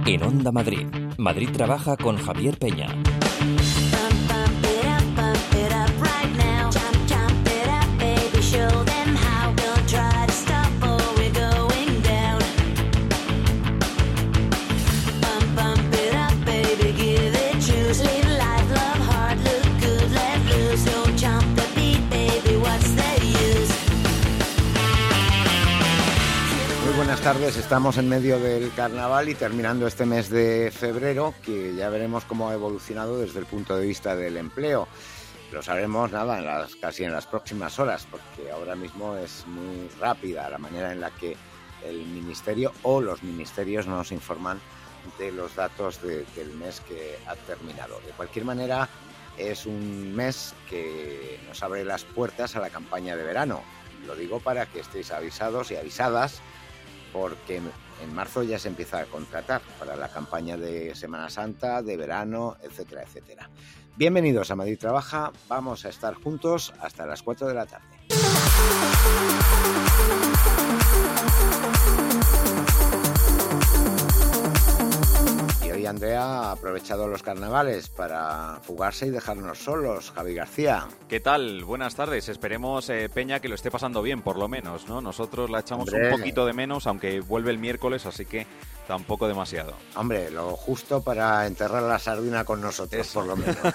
En Onda Madrid, Madrid Trabaja con Javier Peña. Buenas tardes, estamos en medio del carnaval y terminando este mes de febrero, que ya veremos cómo ha evolucionado desde el punto de vista del empleo. Lo sabremos casi en las próximas horas, porque ahora mismo es muy rápida la manera en la que el ministerio o los ministerios nos informan de los datos del mes que ha terminado. De cualquier manera, es un mes que nos abre las puertas a la campaña de verano. Lo digo para que estéis avisados y avisadas, porque en marzo ya se empieza a contratar para la campaña de Semana Santa, de verano, etcétera, etcétera. Bienvenidos a Madrid Trabaja, vamos a estar juntos hasta las 4 de la tarde. Y hoy Andrea ha aprovechado los carnavales para fugarse y dejarnos solos. Javi García. ¿Qué tal? Buenas tardes. Esperemos, Peña, que lo esté pasando bien, por lo menos, ¿no? Nosotros la echamos un poquito de menos, aunque vuelve el miércoles, así que tampoco demasiado. Hombre, lo justo para enterrar la sardina con nosotros, por lo menos.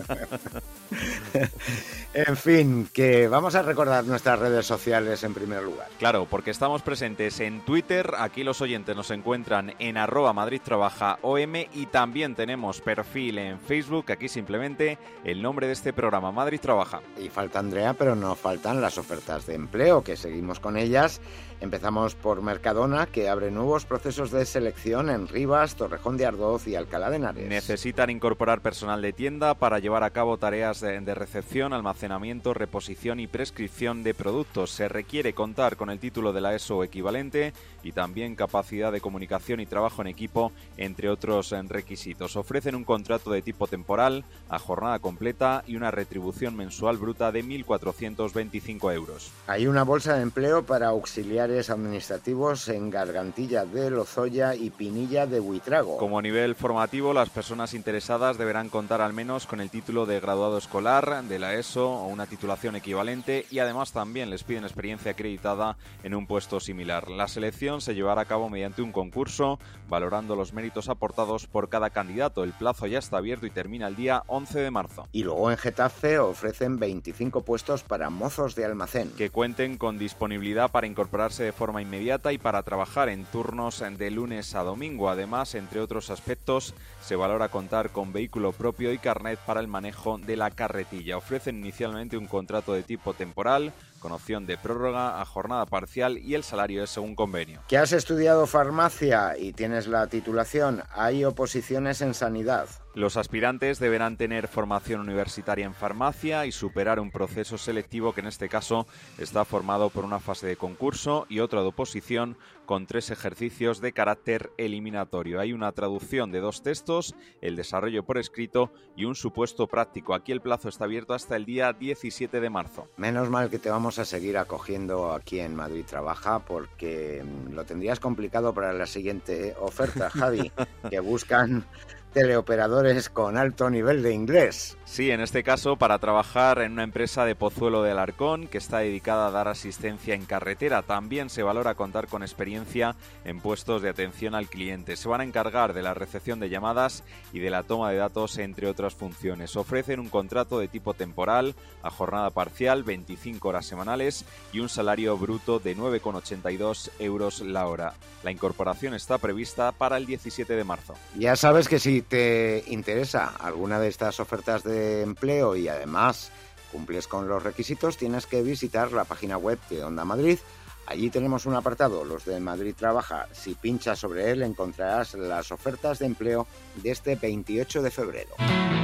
En fin, que vamos a recordar nuestras redes sociales en primer lugar. Claro, porque estamos presentes en Twitter, aquí los oyentes nos encuentran en @MadridTrabajaOM y también tenemos perfil en Facebook, aquí simplemente el nombre de este programa, Madrid Trabaja. Y falta Andrea, pero no faltan las ofertas de empleo, que seguimos con ellas. Empezamos por Mercadona, que abre nuevos procesos de selección en Rivas, Torrejón de Ardoz y Alcalá de Henares. Necesitan incorporar personal de tienda para llevar a cabo tareas de recepción, almacenamiento, reposición y prescripción de productos. Se requiere contar con el título de la ESO o equivalente y también capacidad de comunicación y trabajo en equipo, entre otros requisitos. Ofrecen un contrato de tipo temporal a jornada completa y una retribución mensual bruta de 1.425 euros. Hay una bolsa de empleo para auxiliares administrativos en Gargantilla de Lozoya y Pinilla de Buitrago. Como nivel formativo, las personas interesadas deberán contar al menos con el título de graduado escolar de la ESO o una titulación equivalente y además también les piden experiencia acreditada en un puesto similar. La selección se llevará a cabo mediante un concurso, valorando los méritos aportados por cada candidato. El plazo ya está abierto y termina el día 11 de marzo. Y luego en Getafe ofrecen 25 puestos para mozos de almacén. Que cuenten con disponibilidad para incorporarse de forma inmediata y para trabajar en turnos de lunes a domingo. Además, entre otros aspectos, se valora contar con vehículo propio y carnet para el manejo de la carretilla. Ofrecen inicialmente un contrato de tipo temporal, con opción de prórroga a jornada parcial y el salario es según convenio. ¿Que has estudiado farmacia y tienes la titulación? Hay oposiciones en sanidad. Los aspirantes deberán tener formación universitaria en farmacia y superar un proceso selectivo que en este caso está formado por una fase de concurso y otra de oposición con 3 ejercicios de carácter eliminatorio. Hay una traducción de 2 textos, el desarrollo por escrito y un supuesto práctico. Aquí el plazo está abierto hasta el día 17 de marzo. Menos mal que te vamos a seguir acogiendo aquí en Madrid Trabaja, porque lo tendrías complicado para la siguiente oferta, Javi, que buscan teleoperadores con alto nivel de inglés. Sí, en este caso para trabajar en una empresa de Pozuelo de Alarcón que está dedicada a dar asistencia en carretera. También se valora contar con experiencia en puestos de atención al cliente. Se van a encargar de la recepción de llamadas y de la toma de datos, entre otras funciones. Ofrecen un contrato de tipo temporal a jornada parcial, 25 horas semanales y un salario bruto de 9,82 euros la hora. La incorporación está prevista para el 17 de marzo. Ya sabes que si te interesa alguna de estas ofertas de empleo y además cumples con los requisitos, tienes que visitar la página web de Onda Madrid. Allí tenemos un apartado, los de Madrid Trabaja. Si pinchas sobre él encontrarás las ofertas de empleo de este 28 de febrero.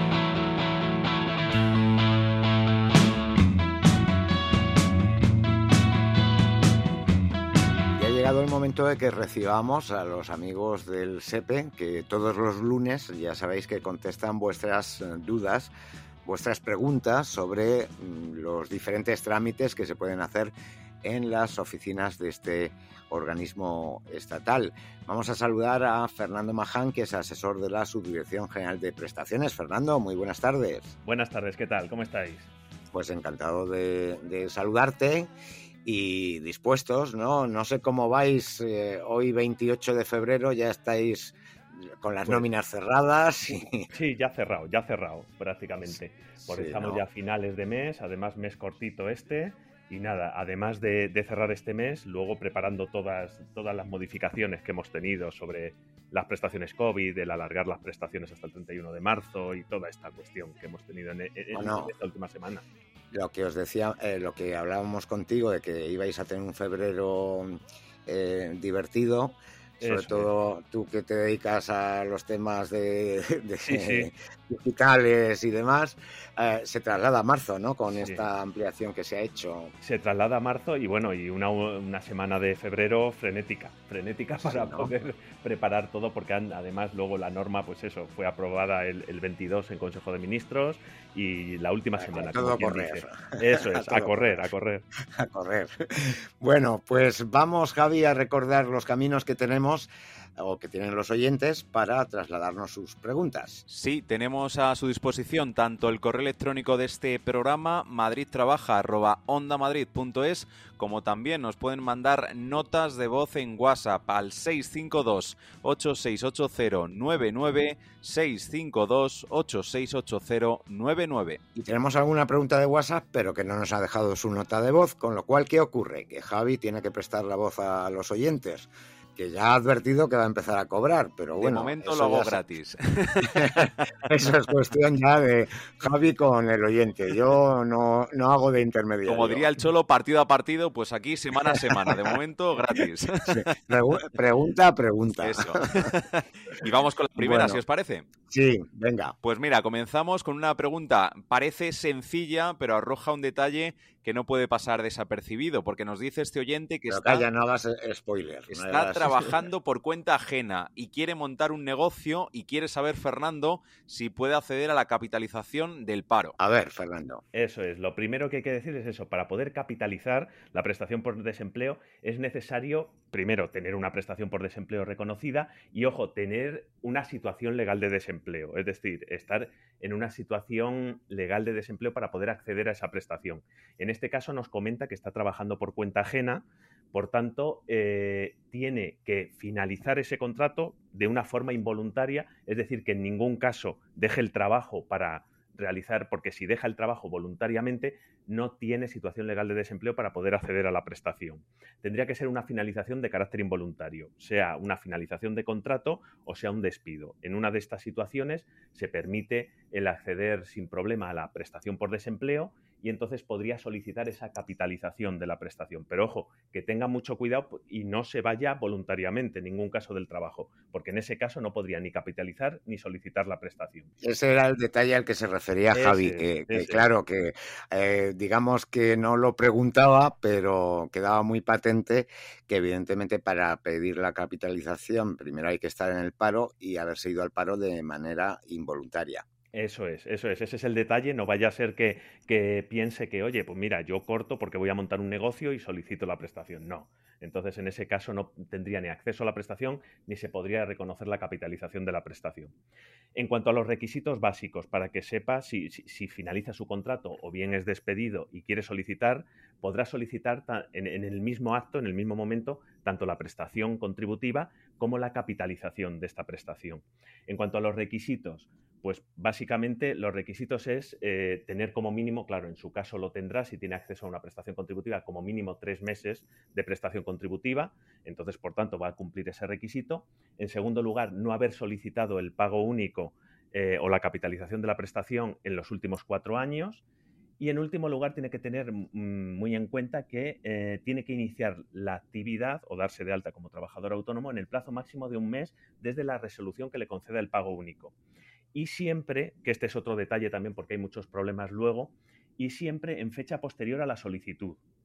Ha llegado el momento de que recibamos a los amigos del SEPE, que todos los lunes ya sabéis que contestan vuestras dudas, vuestras preguntas sobre los diferentes trámites que se pueden hacer en las oficinas de este organismo estatal. Vamos a saludar a Fernando Maján, que es asesor de la Subdirección General de Prestaciones. Fernando, muy buenas tardes. Buenas tardes, ¿qué tal? ¿Cómo estáis? Pues encantado de saludarte y dispuestos, ¿no? No sé cómo vais, hoy 28 de febrero ya estáis con las nóminas cerradas. Y... Sí, ya cerrado prácticamente. Porque sí, estamos ¿no? ya a finales de mes, además mes cortito este. Y nada, además de cerrar este mes, luego preparando todas las modificaciones que hemos tenido sobre las prestaciones COVID, el alargar las prestaciones hasta el 31 de marzo y toda esta cuestión que hemos tenido en esta última semana. Lo que os decía, lo que hablábamos contigo de que ibais a tener un febrero divertido, sobre todo tú que te dedicas a los temas de sí. digitales y demás, se traslada a marzo, ¿no? Con esta ampliación que se ha hecho. Se traslada a marzo y bueno, y una semana de febrero frenética para poder preparar todo, porque además luego la norma, pues eso, fue aprobada el 22 en Consejo de Ministros y la última semana. Todo a correr. Dice. Eso es, a correr. A correr. Bueno, pues vamos, Javi, a recordar los caminos que tenemos o que tienen los oyentes para trasladarnos sus preguntas. Sí, tenemos a su disposición tanto el correo electrónico de este programa, madridtrabaja@ondamadrid.es, como también nos pueden mandar notas de voz en WhatsApp al 652-868099, 652-868099. Y tenemos alguna pregunta de WhatsApp, pero que no nos ha dejado su nota de voz, con lo cual, ¿qué ocurre? Que Javi tiene que prestar la voz a los oyentes, que ya ha advertido que va a empezar a cobrar, pero bueno... De momento lo hago gratis. Eso es cuestión ya de Javi con el oyente. Yo no hago de intermediario. Como diría el Cholo, partido a partido, pues aquí semana a semana. De momento, gratis. Sí. Pregunta. Eso. Y vamos con la primera, si os parece. Sí, venga. Pues mira, comenzamos con una pregunta. Parece sencilla, pero arroja un detalle que no puede pasar desapercibido, porque nos dice este oyente que no hagas spoiler. Está trabajando por cuenta ajena y quiere montar un negocio y quiere saber, Fernando, si puede acceder a la capitalización del paro. A ver, Fernando. Eso es. Lo primero que hay que decir es eso. Para poder capitalizar la prestación por desempleo es necesario, primero, tener una prestación por desempleo reconocida y, ojo, tener una situación legal de desempleo. Es decir, estar en una situación legal de desempleo para poder acceder a esa prestación. En este caso nos comenta que está trabajando por cuenta ajena, por tanto, tiene que finalizar ese contrato de una forma involuntaria, es decir, que en ningún caso deje el trabajo para realizar, porque si deja el trabajo voluntariamente, no tiene situación legal de desempleo para poder acceder a la prestación. Tendría que ser una finalización de carácter involuntario, sea una finalización de contrato o sea un despido. En una de estas situaciones se permite el acceder sin problema a la prestación por desempleo y entonces podría solicitar esa capitalización de la prestación. Pero ojo, que tenga mucho cuidado y no se vaya voluntariamente en ningún caso del trabajo, porque en ese caso no podría ni capitalizar ni solicitar la prestación. Ese era el detalle al que se refería Javi, claro, que digamos que no lo preguntaba, pero quedaba muy patente que evidentemente para pedir la capitalización primero hay que estar en el paro y haberse ido al paro de manera involuntaria. Eso es, ese es el detalle, no vaya a ser que piense que, oye, pues mira, yo corto porque voy a montar un negocio y solicito la prestación. No, entonces en ese caso no tendría ni acceso a la prestación ni se podría reconocer la capitalización de la prestación. En cuanto a los requisitos básicos, para que sepa si finaliza su contrato o bien es despedido y quiere solicitar, podrá solicitar en el mismo acto, en el mismo momento, tanto la prestación contributiva como la capitalización de esta prestación. En cuanto a los requisitos, pues básicamente los requisitos es tener como mínimo, claro, en su caso lo tendrá si tiene acceso a una prestación contributiva, como mínimo 3 meses de prestación contributiva, entonces por tanto va a cumplir ese requisito. En segundo lugar, no haber solicitado el pago único o la capitalización de la prestación en los últimos 4 años. Y en último lugar, tiene que tener muy en cuenta que tiene que iniciar la actividad o darse de alta como trabajador autónomo en el plazo máximo de un mes desde la resolución que le conceda el pago único. Y siempre, que este es otro detalle también porque hay muchos problemas luego, y siempre en fecha posterior a la solicitud.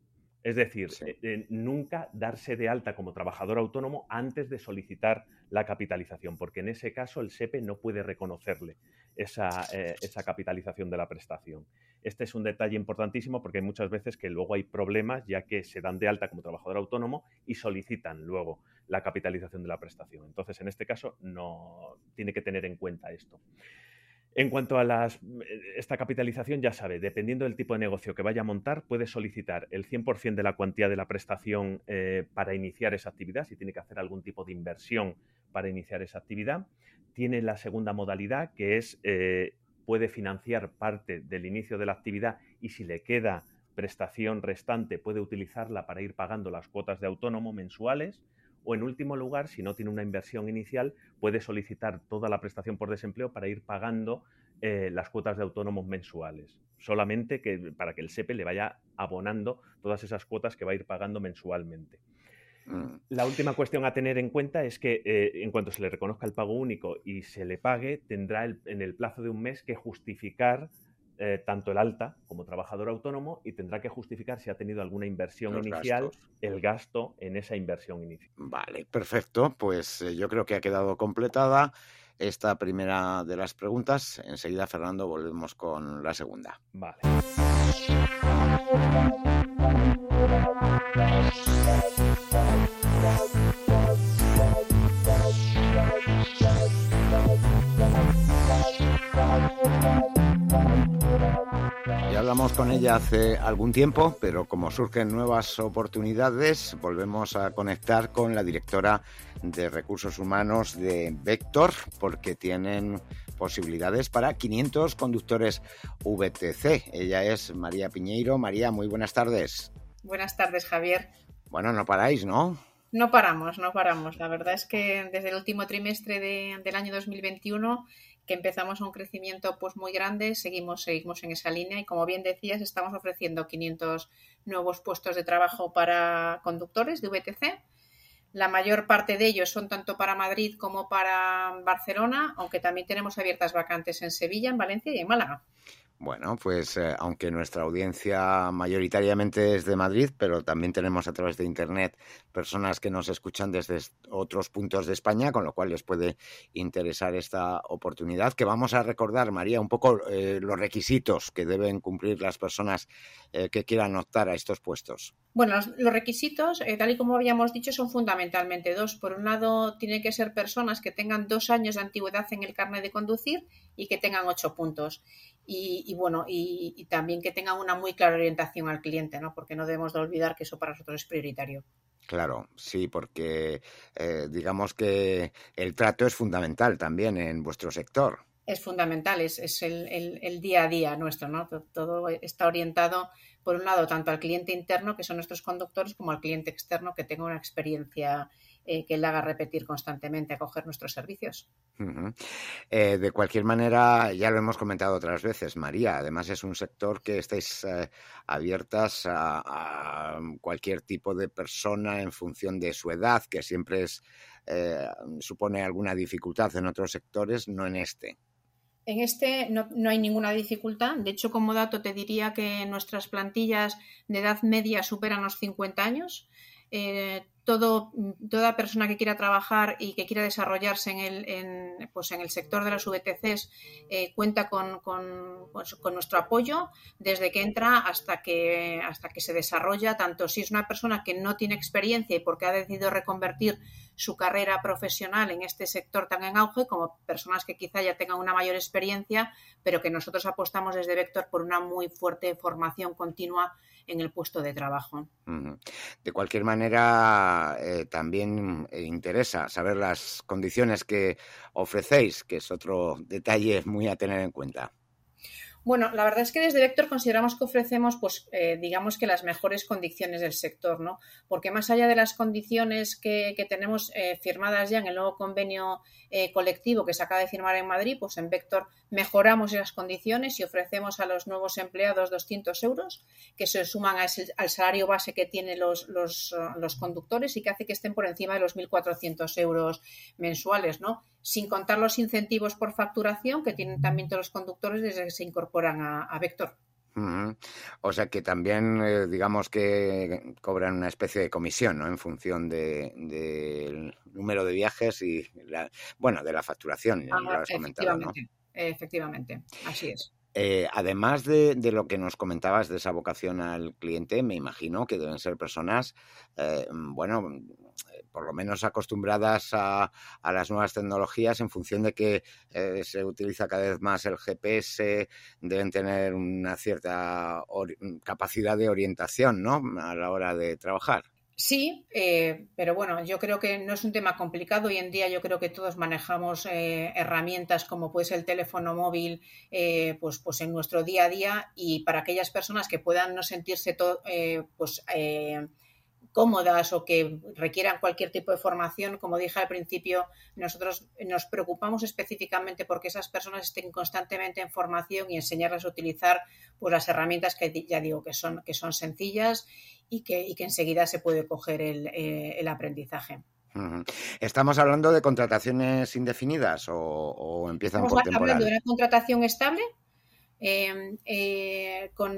Es decir, Sí. nunca darse de alta como trabajador autónomo antes de solicitar la capitalización, porque en ese caso el SEPE no puede reconocerle esa capitalización de la prestación. Este es un detalle importantísimo porque hay muchas veces que luego hay problemas ya que se dan de alta como trabajador autónomo y solicitan luego la capitalización de la prestación. Entonces, en este caso, no tiene que tener en cuenta esto. En cuanto a esta capitalización, ya sabe, dependiendo del tipo de negocio que vaya a montar, puede solicitar el 100% de la cuantía de la prestación para iniciar esa actividad, si tiene que hacer algún tipo de inversión para iniciar esa actividad. Tiene la segunda modalidad, que es puede financiar parte del inicio de la actividad y si le queda prestación restante puede utilizarla para ir pagando las cuotas de autónomo mensuales. O en último lugar, si no tiene una inversión inicial, puede solicitar toda la prestación por desempleo para ir pagando las cuotas de autónomos mensuales. Solamente para que el SEPE le vaya abonando todas esas cuotas que va a ir pagando mensualmente. La última cuestión a tener en cuenta es que en cuanto se le reconozca el pago único y se le pague, tendrá en el plazo de un mes que justificar tanto el alta como trabajador autónomo y tendrá que justificar si ha tenido alguna inversión inicial, Gastos. el gasto en esa inversión inicial. Vale, perfecto. Pues yo creo que ha quedado completada esta primera de las preguntas. Enseguida, Fernando, volvemos con la segunda. Vale. Ya hablamos con ella hace algún tiempo, pero como surgen nuevas oportunidades, volvemos a conectar con la directora de Recursos Humanos de Vector, porque tienen posibilidades para 500 conductores VTC. Ella es María Piñeiro. María, muy buenas tardes. Buenas tardes, Javier. Bueno, no paráis, ¿no? No paramos. La verdad es que desde el último trimestre del año 2021, que empezamos un crecimiento pues muy grande, seguimos en esa línea y, como bien decías, estamos ofreciendo 500 nuevos puestos de trabajo para conductores de VTC. La mayor parte de ellos son tanto para Madrid como para Barcelona, aunque también tenemos abiertas vacantes en Sevilla, en Valencia y en Málaga. Bueno, pues aunque nuestra audiencia mayoritariamente es de Madrid, pero también tenemos a través de Internet personas que nos escuchan desde otros puntos de España, con lo cual les puede interesar esta oportunidad. Que vamos a recordar, María, un poco los requisitos que deben cumplir las personas que quieran optar a estos puestos. Bueno, los requisitos, tal y como habíamos dicho, son fundamentalmente dos. Por un lado, tienen que ser personas que tengan 2 años de antigüedad en el carnet de conducir y que tengan 8 puntos. Y también que tengan una muy clara orientación al cliente, ¿no? Porque no debemos de olvidar que eso para nosotros es prioritario. Claro, sí, porque digamos que el trato es fundamental también en vuestro sector. Es fundamental, es el día a día nuestro, ¿no? Todo está orientado, por un lado, tanto al cliente interno, que son nuestros conductores, como al cliente externo, que tenga una experiencia que le haga repetir constantemente a coger nuestros servicios. Uh-huh. De cualquier manera, ya lo hemos comentado otras veces, María, además es un sector que estáis abiertas a cualquier tipo de persona en función de su edad, que siempre supone alguna dificultad en otros sectores, no en este. En este no hay ninguna dificultad. De hecho, como dato te diría que nuestras plantillas de edad media superan los 50 años. Toda persona que quiera trabajar y que quiera desarrollarse en el sector de las VTCs cuenta con nuestro apoyo desde que entra hasta que se desarrolla, tanto si es una persona que no tiene experiencia y porque ha decidido reconvertir su carrera profesional en este sector tan en auge, como personas que quizá ya tengan una mayor experiencia, pero que nosotros apostamos desde Vector por una muy fuerte formación continua en el puesto de trabajo. De cualquier manera, también interesa saber las condiciones que ofrecéis, que es otro detalle muy a tener en cuenta. Bueno, la verdad es que desde Vector consideramos que ofrecemos, digamos que las mejores condiciones del sector, ¿no? Porque más allá de las condiciones que tenemos firmadas ya en el nuevo convenio colectivo que se acaba de firmar en Madrid, pues en Vector mejoramos esas condiciones y ofrecemos a los nuevos empleados 200 euros, que se suman al salario base que tienen los conductores y que hace que estén por encima de los 1.400 euros mensuales, ¿no? Sin contar los incentivos por facturación que tienen también todos los conductores desde que se incorporan a Vector. O sea que también, digamos que cobran una especie de comisión, ¿no? En función del número de viajes y, de la facturación, ya lo has comentado, ¿no? Efectivamente, así es. Además de lo que nos comentabas de esa vocación al cliente, me imagino que deben ser personas, por lo menos acostumbradas a las nuevas tecnologías en función de que se utiliza cada vez más el GPS, deben tener una cierta capacidad de orientación, ¿no? A la hora de trabajar. Sí, pero bueno, yo creo que no es un tema complicado. Hoy en día yo creo que todos manejamos herramientas como puede ser el teléfono móvil pues en nuestro día a día, y para aquellas personas que puedan no sentirse cómodas o que requieran cualquier tipo de formación, como dije al principio, nosotros nos preocupamos específicamente porque esas personas estén constantemente en formación y enseñarles a utilizar pues las herramientas que ya digo que son sencillas y que enseguida se puede coger el aprendizaje. ¿Estamos hablando de contrataciones indefinidas o empiezan por temporal? Estamos hablando de una contratación estable con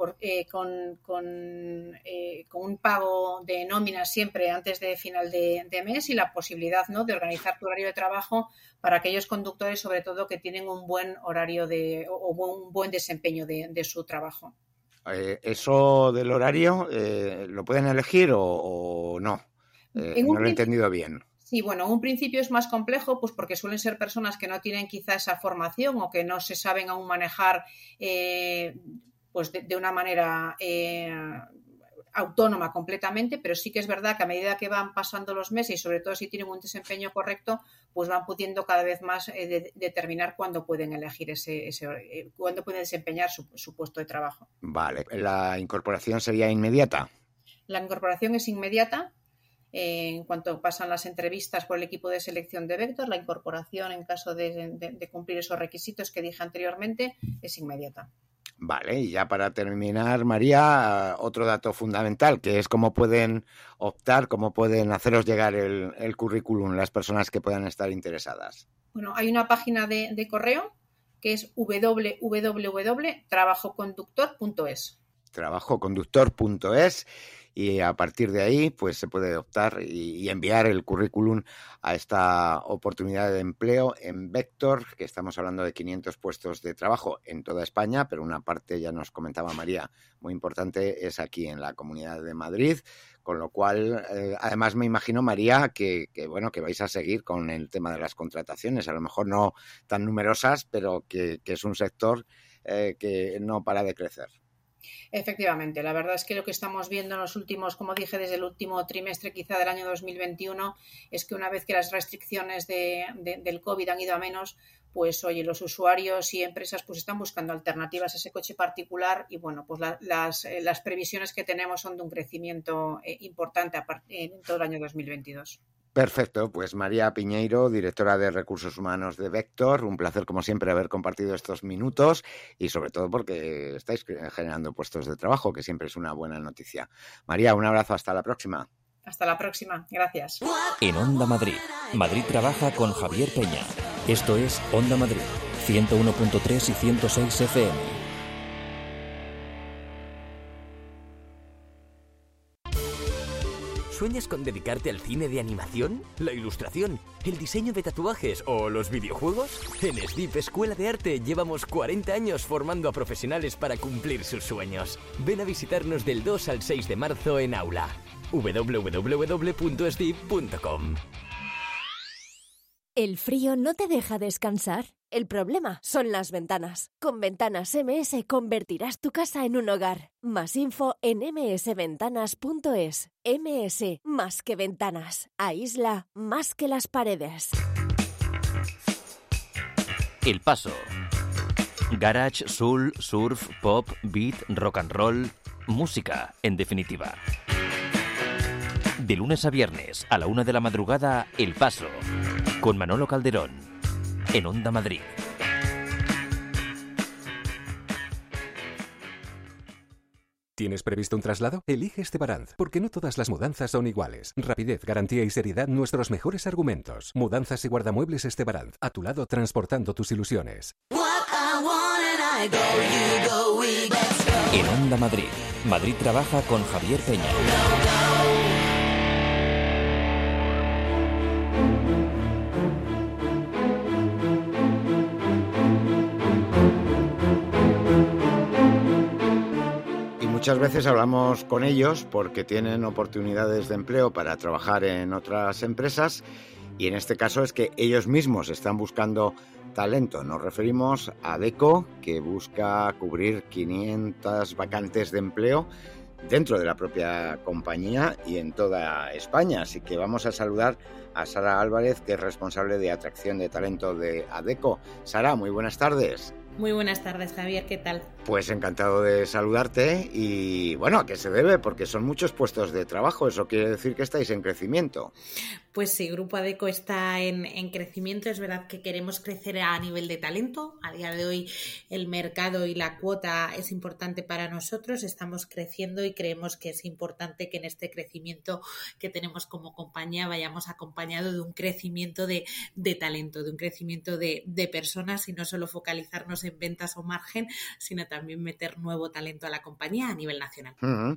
un pago de nómina siempre antes de final de mes y la posibilidad, ¿no?, de organizar tu horario de trabajo para aquellos conductores, sobre todo, que tienen un buen horario o un buen desempeño de su trabajo. ¿Eso del horario lo pueden elegir o no? No lo he entendido bien. Sí, bueno, un principio es más complejo, pues porque suelen ser personas que no tienen quizá esa formación o que no se saben aún manejar pues de una manera autónoma completamente, pero sí que es verdad que a medida que van pasando los meses y sobre todo si tienen un desempeño correcto, pues van pudiendo cada vez más determinar cuándo pueden elegir cuándo pueden desempeñar su puesto de trabajo. Vale, ¿la incorporación sería inmediata? La incorporación es inmediata. En cuanto pasan las entrevistas por el equipo de selección de Vector, la incorporación, en caso de cumplir esos requisitos que dije anteriormente, es inmediata. Vale, y ya para terminar, María, otro dato fundamental, que es cómo pueden optar, cómo pueden haceros llegar el currículum las personas que puedan estar interesadas. Bueno, hay una página de correo que es www.trabajoconductor.es. Trabajoconductor.es. Y a partir de ahí pues se puede optar y enviar el currículum a esta oportunidad de empleo en Vector, que estamos hablando de 500 puestos de trabajo en toda España, pero una parte, ya nos comentaba María, muy importante es aquí en la Comunidad de Madrid, con lo cual además me imagino, María, que vais a seguir con el tema de las contrataciones, a lo mejor no tan numerosas, pero que es un sector que no para de crecer. Efectivamente, la verdad es que lo que estamos viendo en los últimos, como dije, desde el último trimestre quizá del año 2021, es que una vez que las restricciones del COVID han ido a menos, pues oye, los usuarios y empresas pues están buscando alternativas a ese coche particular y bueno, pues las previsiones que tenemos son de un crecimiento importante en todo el año 2022. Perfecto, pues María Piñeiro, directora de Recursos Humanos de Vector, un placer como siempre haber compartido estos minutos y sobre todo porque estáis generando puestos de trabajo, que siempre es una buena noticia. María, un abrazo, hasta la próxima. Hasta la próxima, gracias. En Onda Madrid, Madrid trabaja con Javier Peña. Esto es Onda Madrid, 101.3 y 106 FM. ¿Sueñas con dedicarte al cine de animación, la ilustración, el diseño de tatuajes o los videojuegos? En SDIP Escuela de Arte llevamos 40 años formando a profesionales para cumplir sus sueños. Ven a visitarnos del 2 al 6 de marzo en aula. www.sdip.com. ¿El frío no te deja descansar? El problema son las ventanas. Con Ventanas MS convertirás tu casa en un hogar. Más info en msventanas.es. MS, más que ventanas. Aísla más que las paredes. El Paso. Garage, soul, surf, pop, beat, rock and roll. Música, en definitiva. De lunes a viernes, a la 1 de la madrugada, El Paso. Con Manolo Calderón. En Onda Madrid. ¿Tienes previsto un traslado? Elige Estebaranz, porque no todas las mudanzas son iguales. Rapidez, garantía y seriedad, nuestros mejores argumentos. Mudanzas y guardamuebles Estebaranz, a tu lado transportando tus ilusiones. What I want and I go, you go, we get En Onda Madrid. Madrid trabaja con Javier Peña. Muchas veces hablamos con ellos porque tienen oportunidades de empleo para trabajar en otras empresas y en este caso es que ellos mismos están buscando talento. Nos referimos a Adecco, que busca cubrir 500 vacantes de empleo dentro de la propia compañía y en toda España. Así que vamos a saludar a Sara Álvarez, que es responsable de atracción de talento de Adecco. Sara, muy buenas tardes. Muy buenas tardes, Javier, ¿qué tal? Pues encantado de saludarte y bueno, ¿a qué se debe? Porque son muchos puestos de trabajo, eso quiere decir que estáis en crecimiento. Pues sí, Grupo Adecco está en crecimiento, es verdad que queremos crecer a nivel de talento, a día de hoy el mercado y la cuota es importante para nosotros, estamos creciendo y creemos que es importante que en este crecimiento que tenemos como compañía vayamos acompañado de un crecimiento de talento, de un crecimiento de personas y no solo focalizarnos en ventas o margen, sino también meter nuevo talento a la compañía a nivel nacional.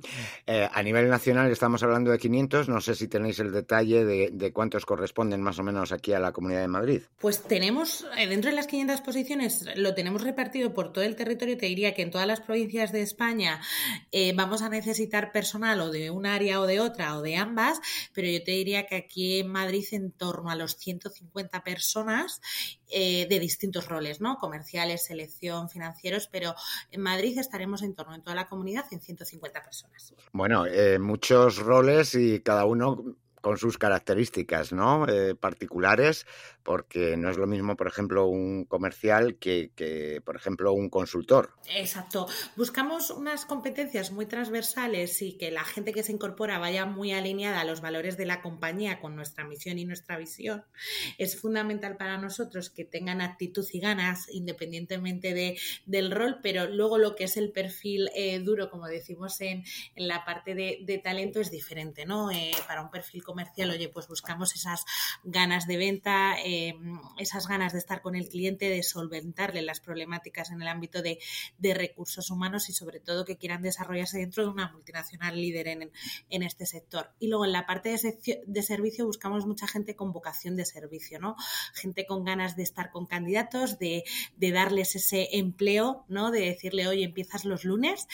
A nivel nacional estamos hablando de 500, no sé si tenéis el detalle de cuántos corresponden más o menos aquí a la Comunidad de Madrid. Pues tenemos, dentro de las 500 posiciones, lo tenemos repartido por todo el territorio. Te diría que en todas las provincias de España vamos a necesitar personal o de un área o de otra o de ambas, pero yo te diría que aquí en Madrid en torno a los 150 personas de distintos roles, ¿no? Comerciales, selección, financieros, pero en Madrid estaremos en torno en toda la comunidad en 150 personas. Bueno, muchos roles y cada uno con sus características, ¿no? Particulares, porque no es lo mismo, por ejemplo, un comercial que, por ejemplo, un consultor. Exacto. Buscamos unas competencias muy transversales y que la gente que se incorpora vaya muy alineada a los valores de la compañía con nuestra misión y nuestra visión. Es fundamental para nosotros que tengan actitud y ganas, independientemente del rol, pero luego lo que es el perfil duro, como decimos en la parte de talento, es diferente, ¿no? Para un perfil comercial, oye, pues buscamos esas ganas de venta, esas ganas de estar con el cliente, de solventarle las problemáticas en el ámbito de recursos humanos y sobre todo que quieran desarrollarse dentro de una multinacional líder en este sector. Y luego en la parte de servicio buscamos mucha gente con vocación de servicio, ¿no? Gente con ganas de estar con candidatos, de darles ese empleo, ¿no? De decirle, oye, empiezas los lunes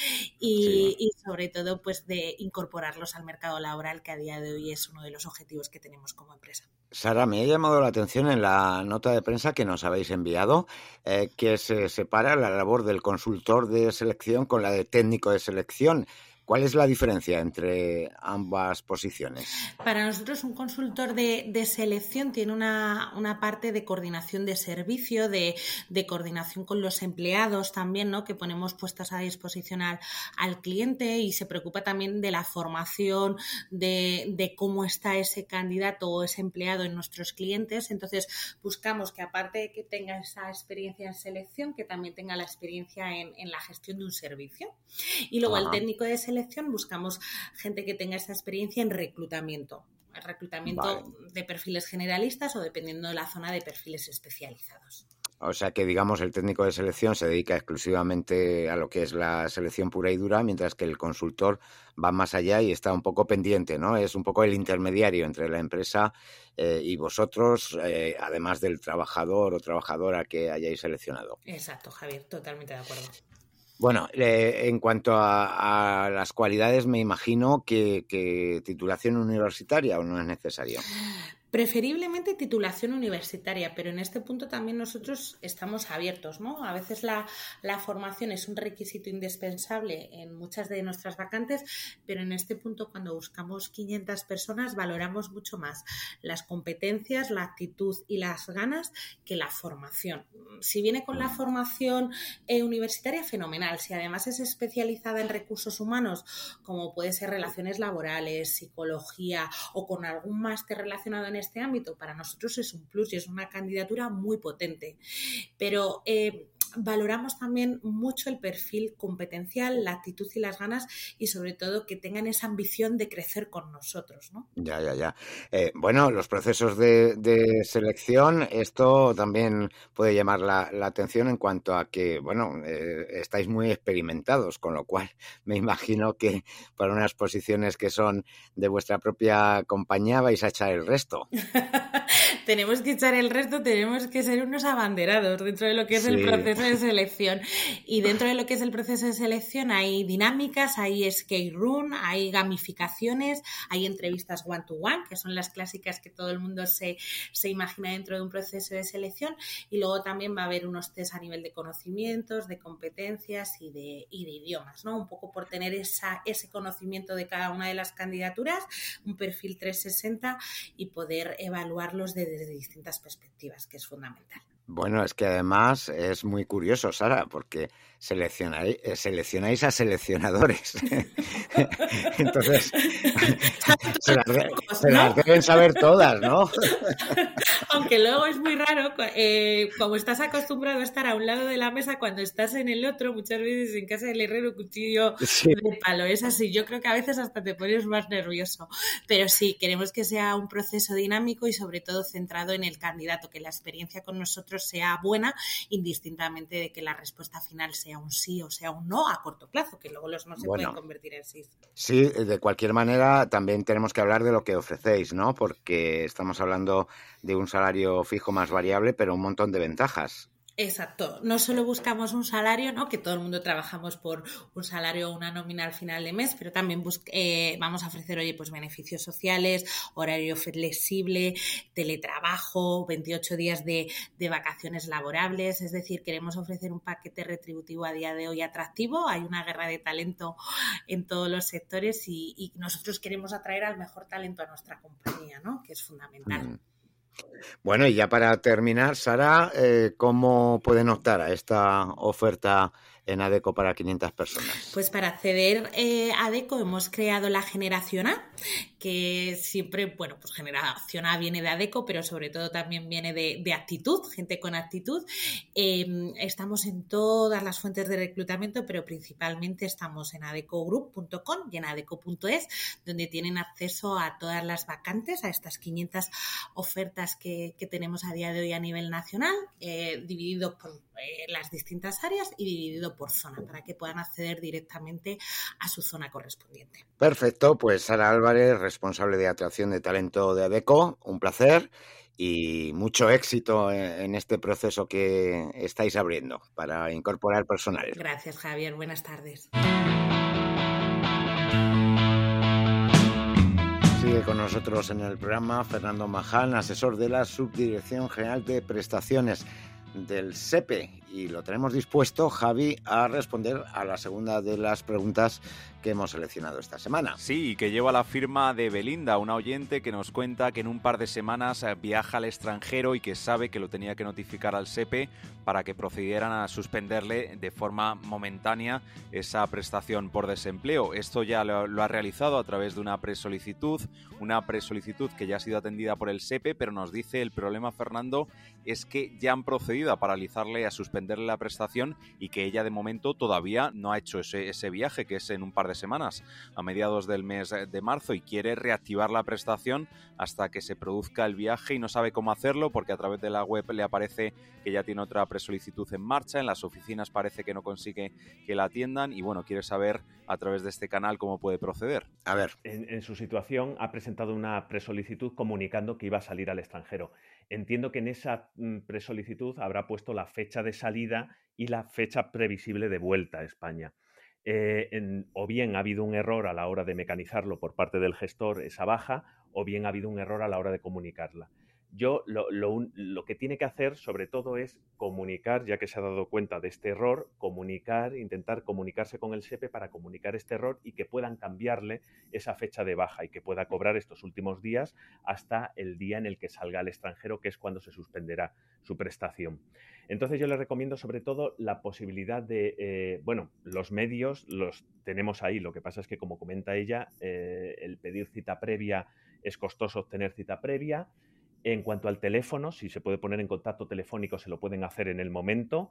y sobre todo pues de incorporarlos al mercado laboral, que a día de hoy es uno de los objetivos que tenemos como empresa. Sara, me ha llamado la atención en la nota de prensa que nos habéis enviado que se separa la labor del consultor de selección con la de técnico de selección. ¿Cuál es la diferencia entre ambas posiciones? Para nosotros un consultor de selección tiene una parte de coordinación de servicio, de coordinación con los empleados también, ¿no? Que ponemos puestas a disposición al cliente y se preocupa también de la formación, de cómo está ese candidato o ese empleado en nuestros clientes. Entonces buscamos que aparte de que tenga esa experiencia en selección, que también tenga la experiencia en la gestión de un servicio. Y luego el técnico de selección buscamos gente que tenga esa experiencia en reclutamiento. El reclutamiento de perfiles generalistas o dependiendo de la zona de perfiles especializados. O sea que, digamos, el técnico de selección se dedica exclusivamente a lo que es la selección pura y dura, mientras que el consultor va más allá y está un poco pendiente, ¿no? Es un poco el intermediario entre la empresa y vosotros, además del trabajador o trabajadora que hayáis seleccionado. Exacto, Javier, totalmente de acuerdo. Bueno, en cuanto a las cualidades, me imagino que titulación universitaria o no es necesario. Preferiblemente titulación universitaria, pero en este punto también nosotros estamos abiertos, ¿no? A veces la formación es un requisito indispensable en muchas de nuestras vacantes, pero en este punto cuando buscamos 500 personas valoramos mucho más las competencias, la actitud y las ganas que la formación. Si viene con la formación universitaria, fenomenal. Si además es especializada en recursos humanos, como puede ser relaciones laborales, psicología o con algún máster relacionado en este ámbito, para nosotros es un plus y es una candidatura muy potente. Pero valoramos también mucho el perfil competencial, la actitud y las ganas y sobre todo que tengan esa ambición de crecer con nosotros, ¿no? Ya. Bueno, los procesos de selección, esto también puede llamar la atención en cuanto a que, bueno, estáis muy experimentados, con lo cual me imagino que para unas posiciones que son de vuestra propia compañía vais a echar el resto. Tenemos que echar el resto, tenemos que ser unos abanderados dentro de lo que es el proceso de selección. Y dentro de lo que es el proceso de selección hay dinámicas, hay skate room, hay gamificaciones, hay entrevistas one-to-one, que son las clásicas que todo el mundo se imagina dentro de un proceso de selección. Y luego también va a haber unos test a nivel de conocimientos, de competencias y de idiomas, ¿no? Un poco por tener ese conocimiento de cada una de las candidaturas, un perfil 360 y poder evaluarlos desde distintas perspectivas, que es fundamental. Bueno, es que además es muy curioso, Sara, porque seleccionáis a seleccionadores. Entonces, se las deben saber todas, ¿no? Aunque luego es muy raro, como estás acostumbrado a estar a un lado de la mesa, cuando estás en el otro, muchas veces en casa del herrero, cuchillo de palo. Es así, yo creo que a veces hasta te pones más nervioso. Pero sí, queremos que sea un proceso dinámico y sobre todo centrado en el candidato, que la experiencia con nosotros sea buena, indistintamente de que la respuesta final sea un sí o sea un no a corto plazo, que luego los no se pueden convertir en sí. Sí, de cualquier manera también tenemos que hablar de lo que ofrecéis, ¿no? Porque estamos hablando de un salario fijo más variable, pero un montón de ventajas. Exacto, no solo buscamos un salario, ¿no? Que todo el mundo trabajamos por un salario o una nómina al final de mes, pero también vamos a ofrecer, pues beneficios sociales, horario flexible, teletrabajo, 28 días de vacaciones laborables, es decir, queremos ofrecer un paquete retributivo a día de hoy atractivo. Hay una guerra de talento en todos los sectores y nosotros queremos atraer al mejor talento a nuestra compañía, ¿no? Que es fundamental. Bueno, y ya para terminar, Sara, ¿cómo pueden optar a esta oferta en Adecco para 500 personas? Pues para acceder a Adecco hemos creado la Generación A, que siempre, pues Generación A viene de Adecco, pero sobre todo también viene de actitud, gente con actitud. Estamos en todas las fuentes de reclutamiento, pero principalmente estamos en adeccogroup.com y en adecco.es, donde tienen acceso a todas las vacantes, a estas 500 ofertas que tenemos a día de hoy a nivel nacional, dividido por las distintas áreas y dividido por zona, para que puedan acceder directamente a su zona correspondiente. Perfecto, pues Sara Álvarez, responsable de atracción de talento de Adecco, un placer y mucho éxito en este proceso que estáis abriendo para incorporar personal. Gracias, Javier. Buenas tardes. Sigue con nosotros en el programa Fernando Maján, asesor de la Subdirección General de Prestaciones del SEPE, y lo tenemos dispuesto, Javi, a responder a la segunda de las preguntas que hemos seleccionado esta semana. Sí, que lleva la firma de Belinda, una oyente que nos cuenta que en un par de semanas viaja al extranjero y que sabe que lo tenía que notificar al SEPE para que procedieran a suspenderle de forma momentánea esa prestación por desempleo. Esto ya lo ha realizado a través de una presolicitud que ya ha sido atendida por el SEPE, pero nos dice el problema, Fernando, es que ya han procedido a paralizarle, a suspenderle la prestación y que ella de momento todavía no ha hecho ese viaje, que es en un par de semanas, a mediados del mes de marzo, y quiere reactivar la prestación hasta que se produzca el viaje y no sabe cómo hacerlo porque a través de la web le aparece que ya tiene otra presolicitud en marcha, en las oficinas parece que no consigue que la atiendan y bueno, quiere saber a través de este canal cómo puede proceder. A ver. En su situación ha presentado una presolicitud comunicando que iba a salir al extranjero. Entiendo que en esa presolicitud habrá puesto la fecha de salida y la fecha previsible de vuelta a España. O bien ha habido un error a la hora de mecanizarlo por parte del gestor, esa baja, o bien ha habido un error a la hora de comunicarla. Yo lo que tiene que hacer sobre todo es comunicar, ya que se ha dado cuenta de este error, intentar comunicarse con el SEPE para comunicar este error y que puedan cambiarle esa fecha de baja y que pueda cobrar estos últimos días hasta el día en el que salga al extranjero, que es cuando se suspenderá su prestación. Entonces yo le recomiendo sobre todo la posibilidad de, los medios los tenemos ahí, lo que pasa es que como comenta ella, el pedir cita previa es costoso obtener cita previa. En cuanto al teléfono, si se puede poner en contacto telefónico, se lo pueden hacer en el momento.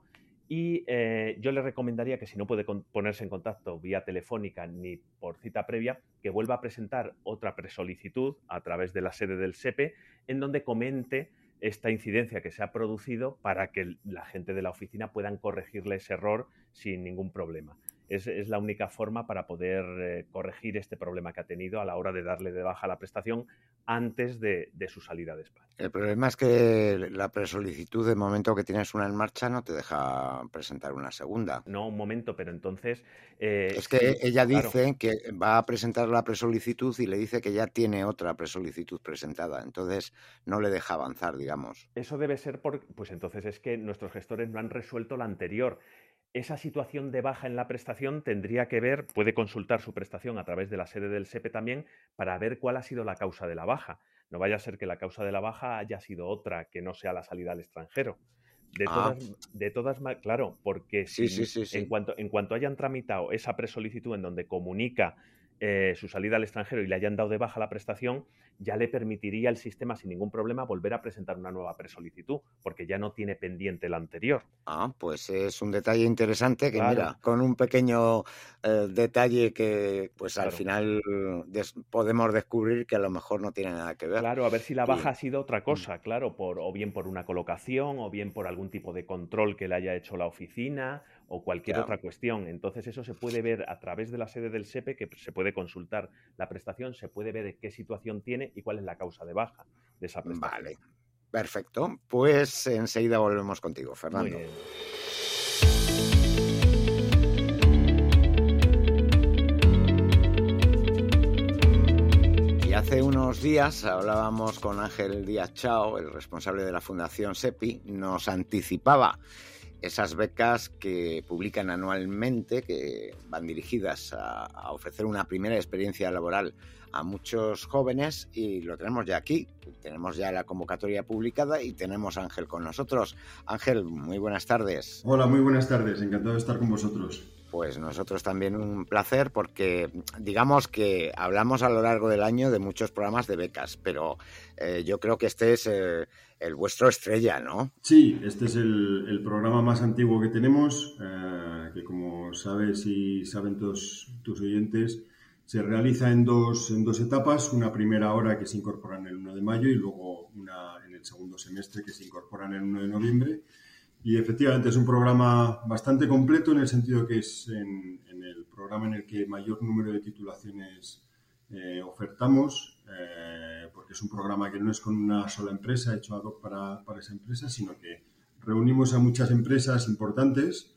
Y yo le recomendaría que si no puede ponerse en contacto vía telefónica ni por cita previa, que vuelva a presentar otra presolicitud a través de la sede del SEPE en donde comente esta incidencia que se ha producido para que la gente de la oficina puedan corregirle ese error sin ningún problema. Es la única forma para poder corregir este problema que ha tenido a la hora de darle de baja la prestación antes de su salida de España. El problema es que la presolicitud, de momento que tienes una en marcha, no te deja presentar una segunda. No, un momento, pero entonces... es que ella dice que va a presentar la presolicitud y le dice que ya tiene otra presolicitud presentada. Entonces no le deja avanzar, digamos. Eso debe ser pues entonces es que nuestros gestores no han resuelto la anterior. Esa situación de baja en la prestación tendría que ver, puede consultar su prestación a través de la sede del SEPE también para ver cuál ha sido la causa de la baja. No vaya a ser que la causa de la baja haya sido otra, que no sea la salida al extranjero. De todas maneras, claro, porque sí. En cuanto hayan tramitado esa presolicitud en donde comunica su salida al extranjero y le hayan dado de baja la prestación, ya le permitiría el sistema sin ningún problema volver a presentar una nueva presolicitud, porque ya no tiene pendiente la anterior. Pues es un detalle interesante que, claro, mira, con un pequeño detalle que pues claro, al final podemos descubrir que a lo mejor no tiene nada que ver. Claro, a ver si la baja ha sido otra cosa, claro, o bien por una colocación, o bien por algún tipo de control que le haya hecho la oficina, o cualquier otra cuestión. Entonces eso se puede ver a través de la sede del SEPE, que se puede consultar la prestación, se puede ver qué situación tiene y cuál es la causa de baja de esa prestación. Vale, perfecto. Pues enseguida volvemos contigo, Fernando. Muy bien. Y hace unos días hablábamos con Ángel Díaz Chao, el responsable de la Fundación SEPI, nos anticipaba esas becas que publican anualmente, que van dirigidas a ofrecer una primera experiencia laboral a muchos jóvenes, y lo tenemos ya aquí. Tenemos ya la convocatoria publicada y tenemos a Ángel con nosotros. Ángel, muy buenas tardes. Hola, muy buenas tardes. Encantado de estar con vosotros. Pues nosotros también un placer, porque digamos que hablamos a lo largo del año de muchos programas de becas, pero yo creo que este es el vuestro estrella, ¿no? Sí, este es el programa más antiguo que tenemos, que como sabes y saben todos tus oyentes, se realiza en dos etapas. Una primera hora que se incorpora en el 1 de mayo y luego una en el segundo semestre que se incorpora en el 1 de noviembre. Y efectivamente es un programa bastante completo, en el sentido que es en el programa en el que mayor número de titulaciones ofertamos, porque es un programa que no es con una sola empresa, hecho ad hoc para esa empresa, sino que reunimos a muchas empresas importantes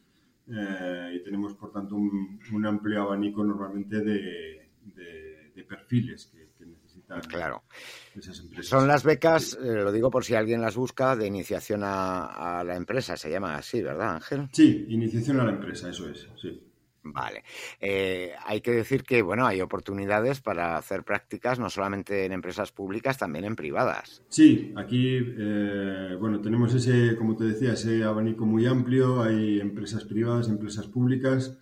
y tenemos, por tanto, un amplio abanico normalmente de perfiles que necesitan. Claro. Esas empresas. Son las becas, lo digo por si alguien las busca, de iniciación a la empresa, se llama así, ¿verdad, Ángel? Sí, iniciación a la empresa, eso es, sí. Vale. Hay que decir que, bueno, hay oportunidades para hacer prácticas no solamente en empresas públicas, también en privadas. Sí, aquí, tenemos como te decía, ese abanico muy amplio. Hay empresas privadas, empresas públicas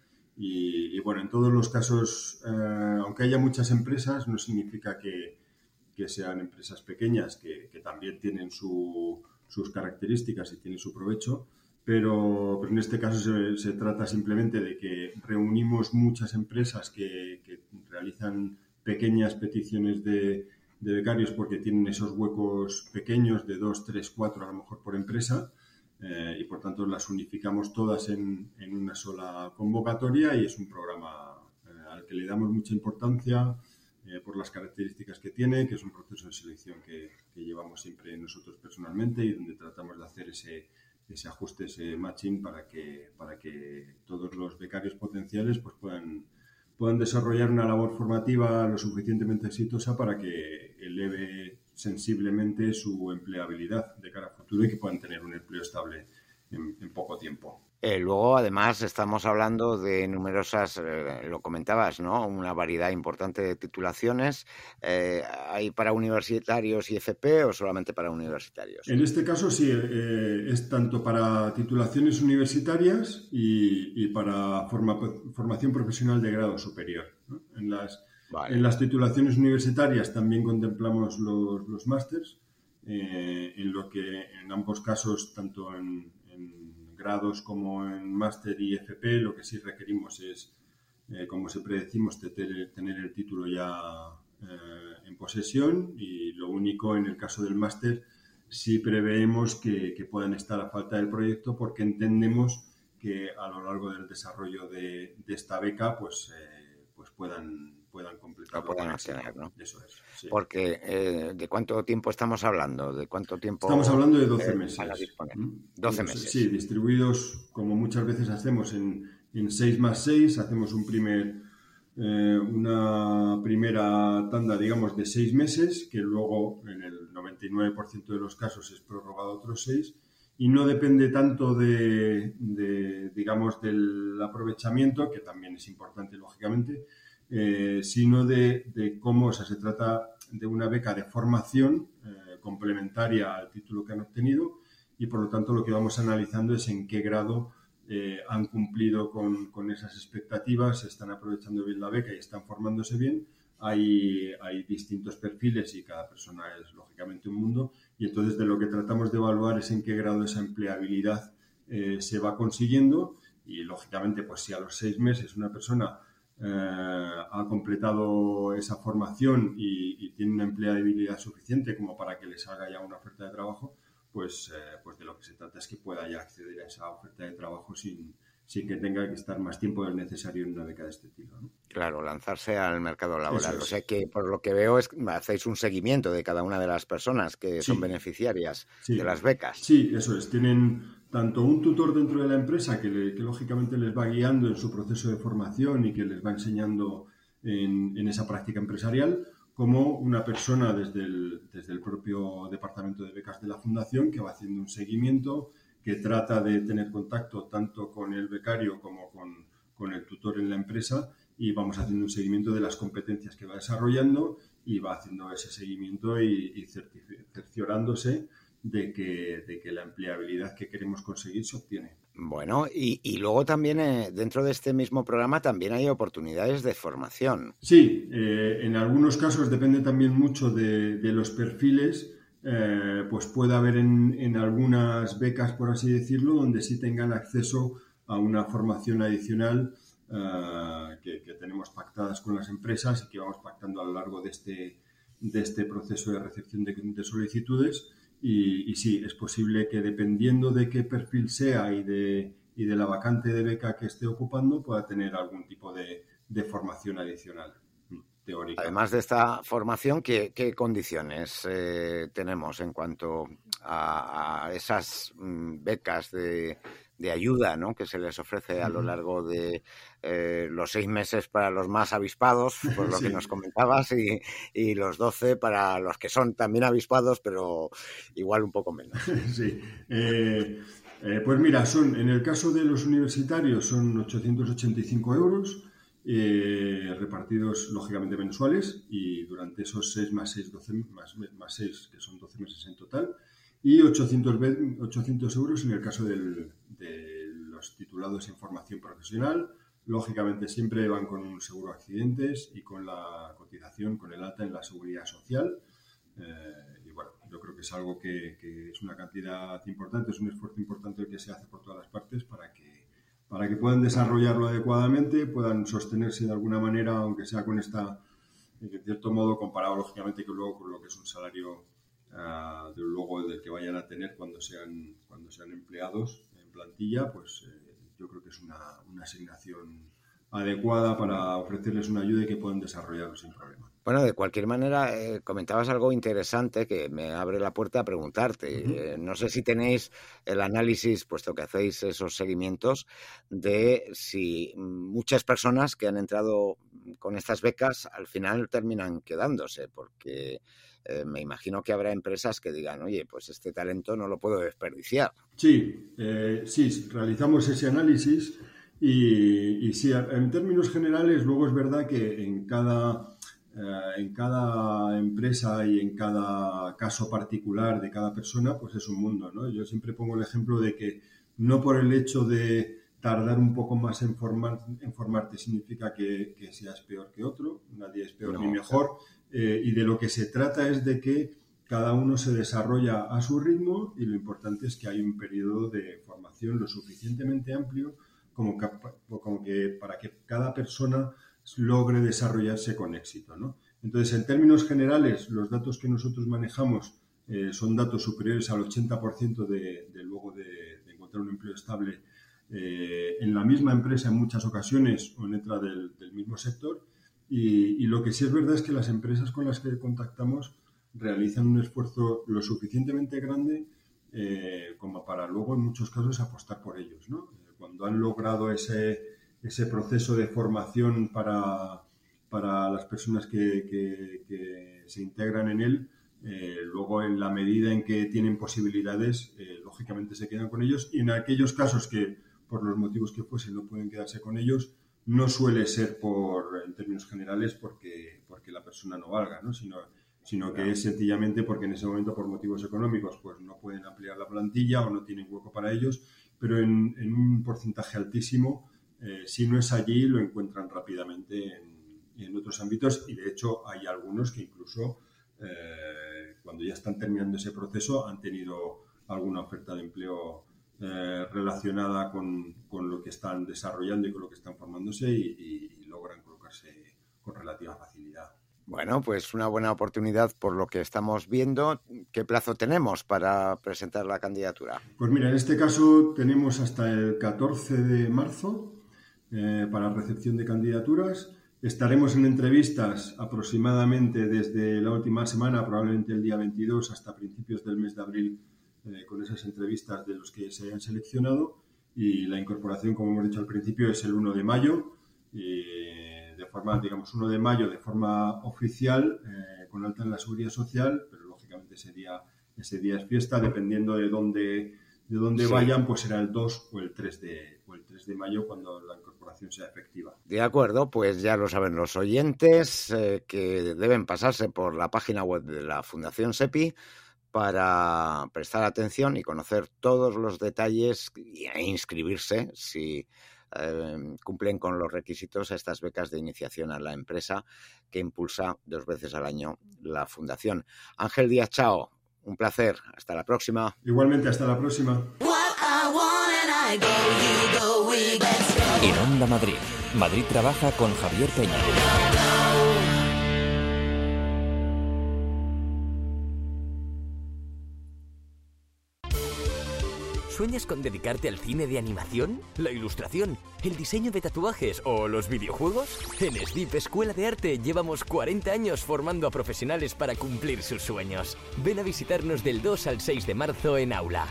y bueno, en todos los casos, aunque haya muchas empresas, no significa que sean empresas pequeñas, que también tienen sus características y tienen su provecho. Pero en este caso se trata simplemente de que reunimos muchas empresas que realizan pequeñas peticiones de becarios porque tienen esos huecos pequeños de 2, 3, 4 a lo mejor por empresa, y por tanto las unificamos todas en una sola convocatoria, y es un programa al que le damos mucha importancia por las características que tiene, que es un proceso de selección que llevamos siempre nosotros personalmente y donde tratamos de hacer ese ajuste, ese matching para que todos los becarios potenciales pues puedan desarrollar una labor formativa lo suficientemente exitosa para que eleve sensiblemente su empleabilidad de cara a futuro y que puedan tener un empleo estable en poco tiempo. Luego, además, estamos hablando de numerosas, lo comentabas, ¿no? Una variedad importante de titulaciones. ¿Hay para universitarios y FP o solamente para universitarios? En este caso sí, es tanto para titulaciones universitarias y para formación profesional de grado superior, ¿no? En las titulaciones universitarias también contemplamos los másters, en lo que en ambos casos, tanto en grados como en máster y FP, lo que sí requerimos es, como siempre decimos, tener el título ya en posesión, y lo único en el caso del máster sí preveemos que puedan estar a falta del proyecto, porque entendemos que a lo largo del desarrollo de esta beca pues puedan completar. Lo puedan obtener, ¿no? Eso es. Sí. Porque, ¿de cuánto tiempo estamos hablando? ¿De cuánto tiempo? Estamos hablando de 12 meses. Para disponer. 12 meses. Sí, distribuidos, como muchas veces hacemos, en 6 más 6. Hacemos una primera tanda, digamos, de 6 meses, que luego, en el 99% de los casos, es prorrogado otros 6. Y no depende tanto digamos, del aprovechamiento, que también es importante, lógicamente, sino de cómo, o sea, se trata de una beca de formación complementaria al título que han obtenido, y por lo tanto lo que vamos analizando es en qué grado han cumplido con esas expectativas, están aprovechando bien la beca y están formándose bien. Hay distintos perfiles y cada persona es lógicamente un mundo, y entonces de lo que tratamos de evaluar es en qué grado esa empleabilidad se va consiguiendo, y lógicamente pues si a los 6 meses una persona ha completado esa formación y tiene una empleabilidad suficiente como para que les haga ya una oferta de trabajo, pues de lo que se trata es que pueda ya acceder a esa oferta de trabajo sin que tenga que estar más tiempo del necesario en una beca de este estilo, ¿no? Claro, lanzarse al mercado laboral. Eso es. O sea que, por lo que veo, hacéis un seguimiento de cada una de las personas que son beneficiarias de las becas. Sí, eso es. Tienen tanto un tutor dentro de la empresa que lógicamente les va guiando en su proceso de formación y que les va enseñando en esa práctica empresarial, como una persona desde el propio departamento de becas de la Fundación, que va haciendo un seguimiento, que trata de tener contacto tanto con el becario como con el tutor en la empresa, y vamos haciendo un seguimiento de las competencias que va desarrollando, y va haciendo ese seguimiento y cerciorándose de que la empleabilidad que queremos conseguir se obtiene. Bueno, y luego también dentro de este mismo programa también hay oportunidades de formación. Sí, en algunos casos depende también mucho de los perfiles. Pues puede haber en algunas becas, por así decirlo, donde sí tengan acceso a una formación adicional que tenemos pactadas con las empresas y que vamos pactando a lo largo de este proceso de recepción de solicitudes. Y sí, es posible que dependiendo de qué perfil sea y de la vacante de beca que esté ocupando, pueda tener algún tipo de formación adicional. Teórica. Además de esta formación, ¿qué condiciones tenemos en cuanto a esas becas de ayuda, ¿no?, que se les ofrece a lo largo de los 6 meses para los más avispados, por lo que nos comentabas, y los 12 para los que son también avispados, pero igual un poco menos? Sí. Pues mira, en el caso de los universitarios son 885 euros. Repartidos lógicamente mensuales, y durante esos 6 más 6, 12 más 6, que son 12 meses en total, y 800 euros en el caso de los titulados en formación profesional. Lógicamente siempre van con un seguro accidentes y con la cotización, con el alta en la seguridad social. Y bueno, yo creo que es algo que es una cantidad importante, es un esfuerzo importante el que se hace por todas las partes para que puedan desarrollarlo adecuadamente, puedan sostenerse de alguna manera, aunque sea con esta, en cierto modo, comparado lógicamente que luego con lo que es un salario del que vayan a tener cuando sean empleados en plantilla, pues yo creo que es una asignación adecuada para ofrecerles una ayuda y que puedan desarrollarlo sin problema. Bueno, de cualquier manera, comentabas algo interesante que me abre la puerta a preguntarte. No sé si tenéis el análisis, puesto que hacéis esos seguimientos, de si muchas personas que han entrado con estas becas al final terminan quedándose, porque me imagino que habrá empresas que digan, oye, pues este talento no lo puedo desperdiciar. Sí, realizamos ese análisis y sí, en términos generales, luego es verdad que en cada empresa y en cada caso particular de cada persona, pues es un mundo, ¿no? Yo siempre pongo el ejemplo de que no por el hecho de tardar un poco más en formarte significa que seas peor que otro, nadie es peor ni mejor, y de lo que se trata es de que cada uno se desarrolla a su ritmo y lo importante es que hay un periodo de formación lo suficientemente amplio como que para que cada persona logre desarrollarse con éxito, ¿no? Entonces, en términos generales, los datos que nosotros manejamos son datos superiores al 80% de encontrar un empleo estable en la misma empresa en muchas ocasiones o dentro del mismo sector. Y lo que sí es verdad es que las empresas con las que contactamos realizan un esfuerzo lo suficientemente grande como para luego en muchos casos apostar por ellos, ¿no? Cuando han logrado ese proceso de formación para las personas que se integran en él, luego en la medida en que tienen posibilidades, lógicamente se quedan con ellos, y en aquellos casos que por los motivos que fuesen no pueden quedarse con ellos, no suele ser en términos generales porque la persona no valga, ¿no? Sino que es sencillamente porque en ese momento por motivos económicos pues no pueden ampliar la plantilla o no tienen hueco para ellos, pero en un porcentaje altísimo, si no es allí, lo encuentran rápidamente en otros ámbitos, y de hecho hay algunos que incluso cuando ya están terminando ese proceso han tenido alguna oferta de empleo relacionada con lo que están desarrollando y con lo que están formándose y logran colocarse con relativa facilidad. Bueno, pues una buena oportunidad por lo que estamos viendo. ¿Qué plazo tenemos para presentar la candidatura? Pues mira, en este caso tenemos hasta el 14 de marzo para recepción de candidaturas. Estaremos en entrevistas aproximadamente desde la última semana, probablemente el día 22 hasta principios del mes de abril, con esas entrevistas de los que se hayan seleccionado, y la incorporación, como hemos dicho al principio, es el 1 de mayo, de forma, digamos, 1 de mayo de forma oficial, con alta en la Seguridad Social, pero lógicamente ese día es fiesta, dependiendo de dónde sí vayan, pues será el 2 o el 3 de mayo cuando la incorporación sea efectiva. De acuerdo, pues ya lo saben los oyentes que deben pasarse por la página web de la Fundación SEPI para prestar atención y conocer todos los detalles e inscribirse si cumplen con los requisitos a estas becas de iniciación a la empresa que impulsa 2 veces al año la Fundación. Ángel Díaz Chao, un placer. Hasta la próxima. Igualmente, hasta la próxima. En Onda Madrid. Madrid trabaja con Javier Peña. ¿Sueñas con dedicarte al cine de animación, la ilustración, el diseño de tatuajes o los videojuegos? En SDIP Escuela de Arte llevamos 40 años formando a profesionales para cumplir sus sueños. Ven a visitarnos del 2 al 6 de marzo en aula.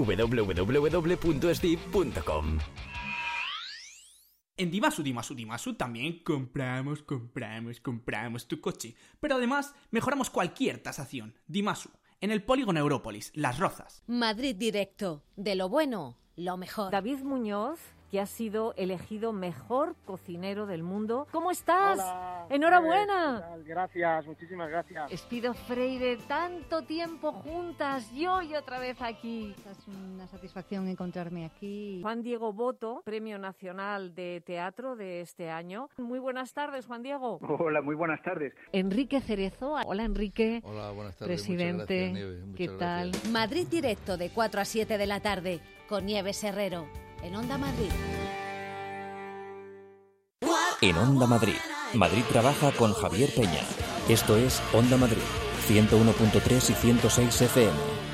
www.sdip.com. En Dimasu también compramos tu coche. Pero además mejoramos cualquier tasación. Dimasu, en el polígono Európolis, Las Rozas. Madrid Directo. De lo bueno, lo mejor. David Muñoz, que ha sido elegido mejor cocinero del mundo. ¿Cómo estás? Hola. ¡Enhorabuena! ¿Qué tal? Gracias, muchísimas gracias. Espido Freire, tanto tiempo juntas, yo y otra vez aquí. Es una satisfacción encontrarme aquí. Juan Diego Boto, Premio Nacional de Teatro de este año. Muy buenas tardes, Juan Diego. Hola, muy buenas tardes. Enrique Cerezo. Hola, Enrique. Hola, buenas tardes. Presidente. Muchas gracias, Nieves. ¿Qué tal? Madrid Directo de 4 a 7 de la tarde con Nieves Herrero. En Onda Madrid. En Onda Madrid. Madrid trabaja con Javier Peña. Esto es Onda Madrid, 101.3 y 106 FM.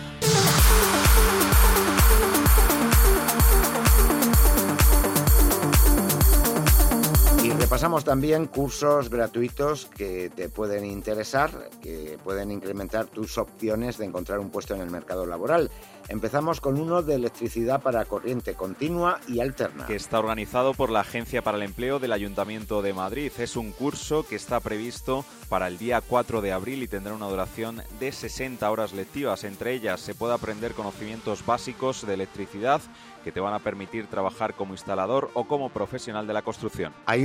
Y repasamos también cursos gratuitos que te pueden interesar, que pueden incrementar tus opciones de encontrar un puesto en el mercado laboral. Empezamos con uno de electricidad para corriente continua y alterna. Que está organizado por la Agencia para el Empleo del Ayuntamiento de Madrid. Es un curso que está previsto para el día 4 de abril y tendrá una duración de 60 horas lectivas. Entre ellas se puede aprender conocimientos básicos de electricidad que te van a permitir trabajar como instalador o como profesional de la construcción. Hay un curso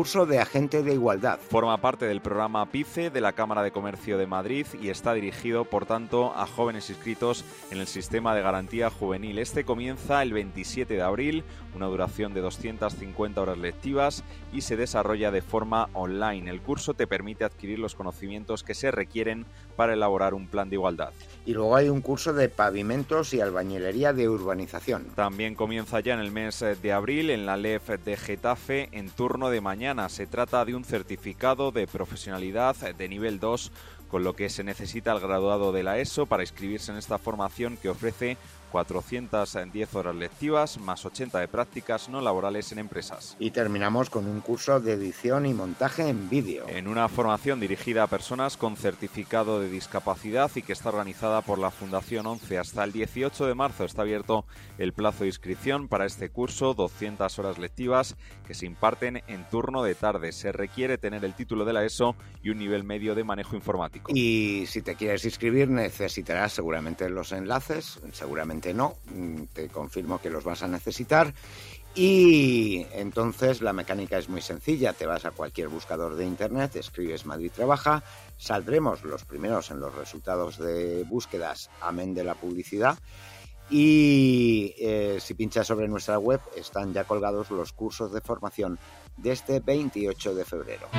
curso de agente de igualdad. Forma parte del programa PICE de la Cámara de Comercio de Madrid y está dirigido, por tanto, a jóvenes inscritos en el sistema de garantía juvenil. Este comienza el 27 de abril, una duración de 250 horas lectivas y se desarrolla de forma online. El curso te permite adquirir los conocimientos que se requieren para elaborar un plan de igualdad. Y luego hay un curso de pavimentos y albañilería de urbanización. También comienza ya en el mes de abril en la LEF de Getafe en turno de mañana. Se trata de un certificado de profesionalidad de nivel 2, con lo que se necesita el graduado de la ESO para inscribirse en esta formación que ofrece 410 horas lectivas más 80 de prácticas no laborales en empresas. Y terminamos con un curso de edición y montaje en vídeo. En una formación dirigida a personas con certificado de discapacidad y que está organizada por la Fundación 11. Hasta el 18 de marzo está abierto el plazo de inscripción para este curso, 200 horas lectivas que se imparten en turno de tarde. Se requiere tener el título de la ESO y un nivel medio de manejo informático. Y si te quieres inscribir necesitarás seguramente los enlaces, seguramente no, te confirmo que los vas a necesitar. Y entonces la mecánica es muy sencilla, te vas a cualquier buscador de internet, escribes Madrid Trabaja, saldremos los primeros en los resultados de búsquedas, amén de la publicidad, y si pinchas sobre nuestra web están ya colgados los cursos de formación de este 28 de febrero.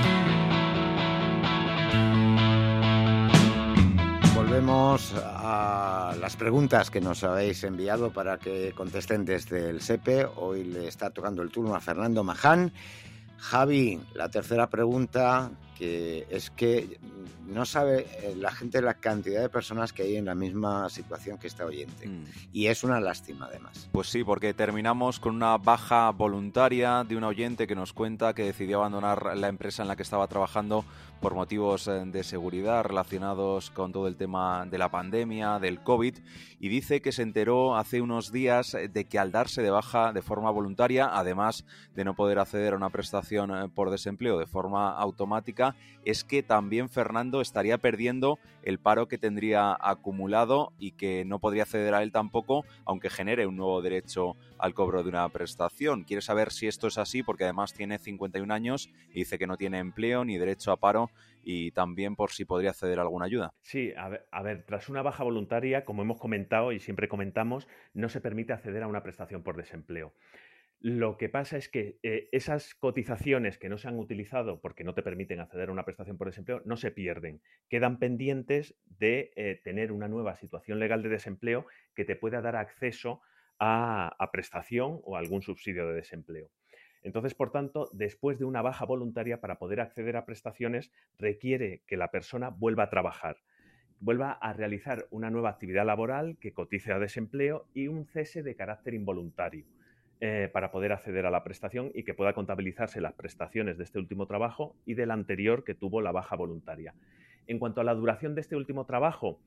Volvemos a las preguntas que nos habéis enviado para que contesten desde el SEPE. Hoy le está tocando el turno a Fernando Maján. Javi, la tercera pregunta, que es que no sabe la gente la cantidad de personas que hay en la misma situación que esta oyente. Y es una lástima, además. Pues sí, porque terminamos con una baja voluntaria de un oyente que nos cuenta que decidió abandonar la empresa en la que estaba trabajando por motivos de seguridad relacionados con todo el tema de la pandemia, del COVID, y dice que se enteró hace unos días de que al darse de baja de forma voluntaria, además de no poder acceder a una prestación por desempleo de forma automática, es que también Fernando estaría perdiendo el paro que tendría acumulado y que no podría acceder a él tampoco, aunque genere un nuevo derecho al cobro de una prestación. Quiere saber si esto es así porque además tiene 51 años y dice que no tiene empleo ni derecho a paro, y también por si podría acceder a alguna ayuda. Sí, a ver, tras una baja voluntaria, como hemos comentado y siempre comentamos, no se permite acceder a una prestación por desempleo. Lo que pasa es que esas cotizaciones que no se han utilizado porque no te permiten acceder a una prestación por desempleo no se pierden. Quedan pendientes de tener una nueva situación legal de desempleo que te pueda dar acceso a prestación o a algún subsidio de desempleo. Entonces, por tanto, después de una baja voluntaria, para poder acceder a prestaciones, requiere que la persona vuelva a trabajar, vuelva a realizar una nueva actividad laboral que cotice a desempleo y un cese de carácter involuntario para poder acceder a la prestación y que pueda contabilizarse las prestaciones de este último trabajo y del anterior que tuvo la baja voluntaria. En cuanto a la duración de este último trabajo,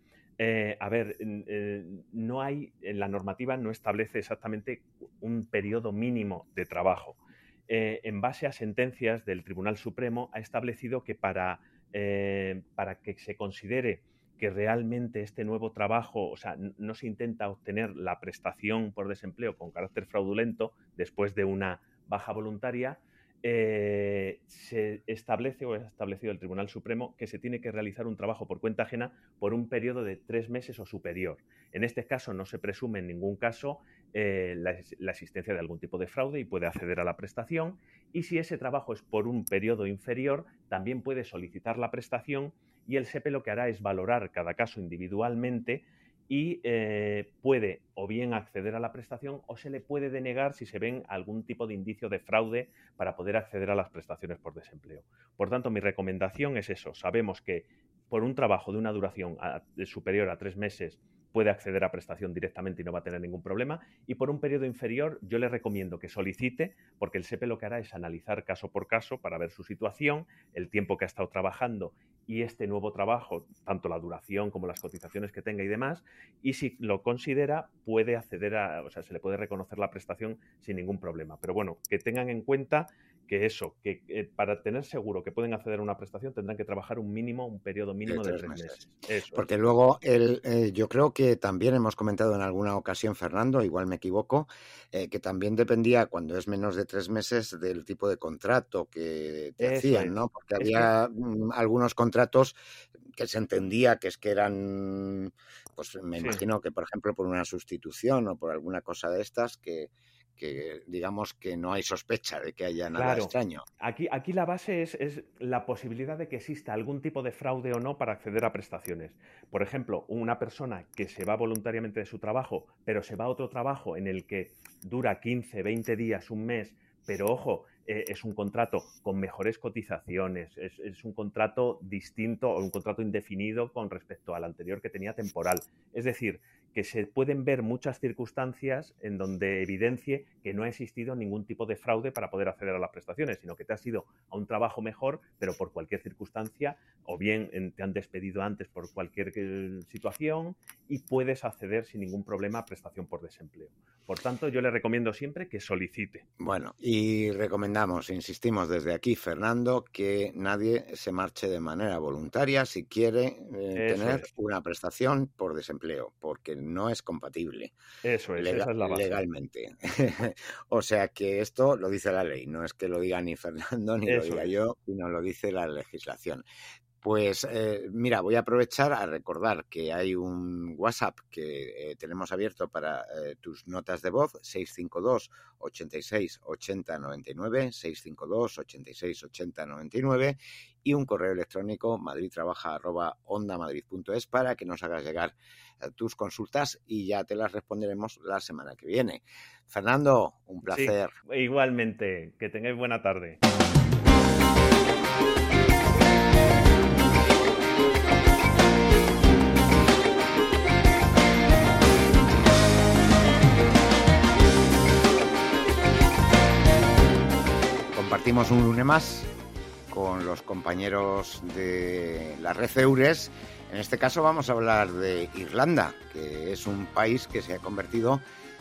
no hay, en la normativa no establece exactamente un periodo mínimo de trabajo. En base a sentencias del Tribunal Supremo ha establecido que para que se considere que realmente este nuevo trabajo, o sea, no se intenta obtener la prestación por desempleo con carácter fraudulento después de una baja voluntaria, se establece o ha establecido el Tribunal Supremo que se tiene que realizar un trabajo por cuenta ajena por un periodo de 3 meses o superior. En este caso no se presume en ningún caso la existencia de algún tipo de fraude y puede acceder a la prestación, y si ese trabajo es por un periodo inferior también puede solicitar la prestación y el SEPE lo que hará es valorar cada caso individualmente y puede o bien acceder a la prestación o se le puede denegar si se ven algún tipo de indicio de fraude para poder acceder a las prestaciones por desempleo. Por tanto, mi recomendación es eso. Sabemos que por un trabajo de una duración superior a 3 meses puede acceder a prestación directamente y no va a tener ningún problema, y por un periodo inferior yo le recomiendo que solicite, porque el SEPE lo que hará es analizar caso por caso para ver su situación, el tiempo que ha estado trabajando y este nuevo trabajo, tanto la duración como las cotizaciones que tenga y demás, y si lo considera puede acceder se le puede reconocer la prestación sin ningún problema. Pero bueno, que tengan en cuenta que para tener seguro que pueden acceder a una prestación tendrán que trabajar un periodo mínimo de 3 meses. Eso. Porque luego yo creo que que también hemos comentado en alguna ocasión, Fernando, igual me equivoco, que también dependía, cuando es menos de 3 meses, del tipo de contrato que te hacían, ¿no? Porque había algunos contratos que se entendía que eran, pues me imagino que, por ejemplo, por una sustitución o por alguna cosa de estas, que digamos que no hay sospecha de que haya nada extraño. Aquí la base es la posibilidad de que exista algún tipo de fraude o no para acceder a prestaciones. Por ejemplo, una persona que se va voluntariamente de su trabajo, pero se va a otro trabajo en el que dura 15, 20 días, un mes, pero ojo, es un contrato con mejores cotizaciones, es un contrato distinto o un contrato indefinido con respecto al anterior que tenía temporal. Es decir, que se pueden ver muchas circunstancias en donde evidencie que no ha existido ningún tipo de fraude para poder acceder a las prestaciones, sino que te has ido a un trabajo mejor, pero por cualquier circunstancia, o bien te han despedido antes por cualquier situación y puedes acceder sin ningún problema a prestación por desempleo. Por tanto, yo le recomiendo siempre que solicite. Bueno, y insistimos desde aquí, Fernando, que nadie se marche de manera voluntaria si quiere tener una prestación por desempleo, porque no es compatible. Eso es, esa es la base. Legalmente. O sea que esto lo dice la ley, no es que lo diga ni Fernando ni lo diga yo, sino lo dice la legislación. Pues mira, voy a aprovechar a recordar que hay un WhatsApp que tenemos abierto para tus notas de voz, 652 86 80 99, 652 86 80 99, y un correo electrónico madridtrabaja@ondamadrid.es para que nos hagas llegar tus consultas y ya te las responderemos la semana que viene. Fernando, un placer. Sí, igualmente, que tengáis buena tarde. Compartimos un lunes más con los compañeros de la red Eures. En este caso vamos a hablar de Irlanda, que es un país que se ha convertido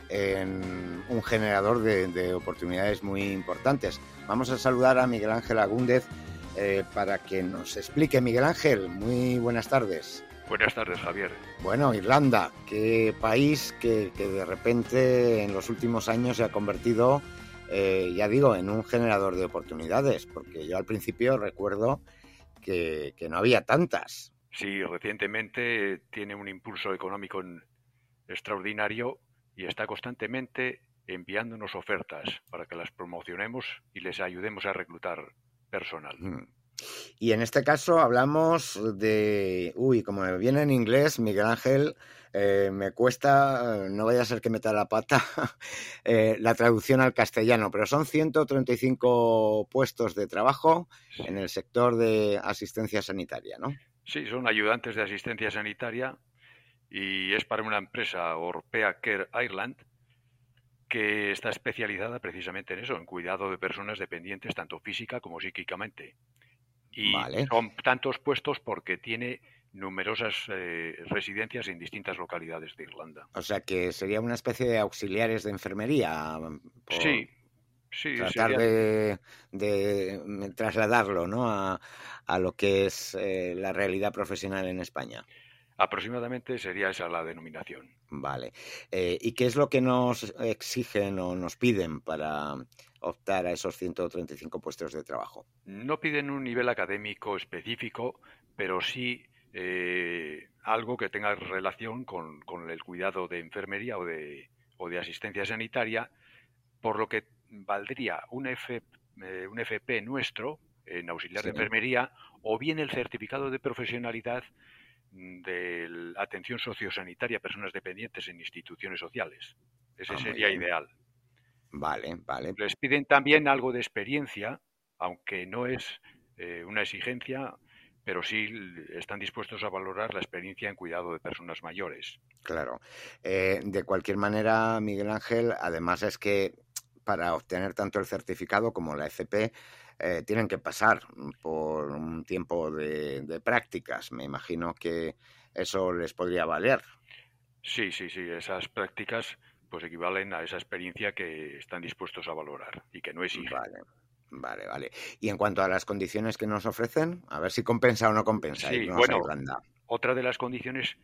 en un generador de oportunidades muy importantes. Vamos a saludar a Miguel Ángel Agúndez para que nos explique. Miguel Ángel, muy buenas tardes. Buenas tardes, Javier. Bueno, Irlanda, qué país que de repente en los últimos años se ha convertido, ya digo, en un generador de oportunidades, porque yo al principio recuerdo que no había tantas. Sí, recientemente tiene un impulso económico extraordinario y está constantemente enviándonos ofertas para que las promocionemos y les ayudemos a reclutar personal. Y en este caso hablamos de... como me viene en inglés, Miguel Ángel, me cuesta, no vaya a ser que meta la pata, la traducción al castellano, pero son 135 puestos de trabajo en el sector de asistencia sanitaria, ¿no? Sí, son ayudantes de asistencia sanitaria y es para una empresa europea, Care Ireland, que está especializada precisamente en eso, en cuidado de personas dependientes tanto física como psíquicamente. Y son tantos puestos porque tiene numerosas residencias en distintas localidades de Irlanda. O sea que sería una especie de auxiliares de enfermería. Sí. Tratar de trasladarlo, ¿no? a lo que es la realidad profesional en España. Aproximadamente sería esa la denominación. Vale. ¿Y qué es lo que nos exigen o nos piden para optar a esos 135 puestos de trabajo? No piden un nivel académico específico, pero sí algo que tenga relación con el cuidado de enfermería o de asistencia sanitaria, por lo que valdría un FP nuestro en auxiliar de enfermería o bien el certificado de profesionalidad de atención sociosanitaria a personas dependientes en instituciones sociales. Ese sería ideal. Vale. Les piden también algo de experiencia, aunque no es una exigencia, pero sí están dispuestos a valorar la experiencia en cuidado de personas mayores. Claro. De cualquier manera, Miguel Ángel, además es que para obtener tanto el certificado como la FP tienen que pasar por un tiempo de prácticas. Me imagino que eso les podría valer. Sí. Esas prácticas pues equivalen a esa experiencia que están dispuestos a valorar y que no exigen. Vale. Y en cuanto a las condiciones que nos ofrecen, a ver si compensa o no compensa. Sí, bueno, otra de las condiciones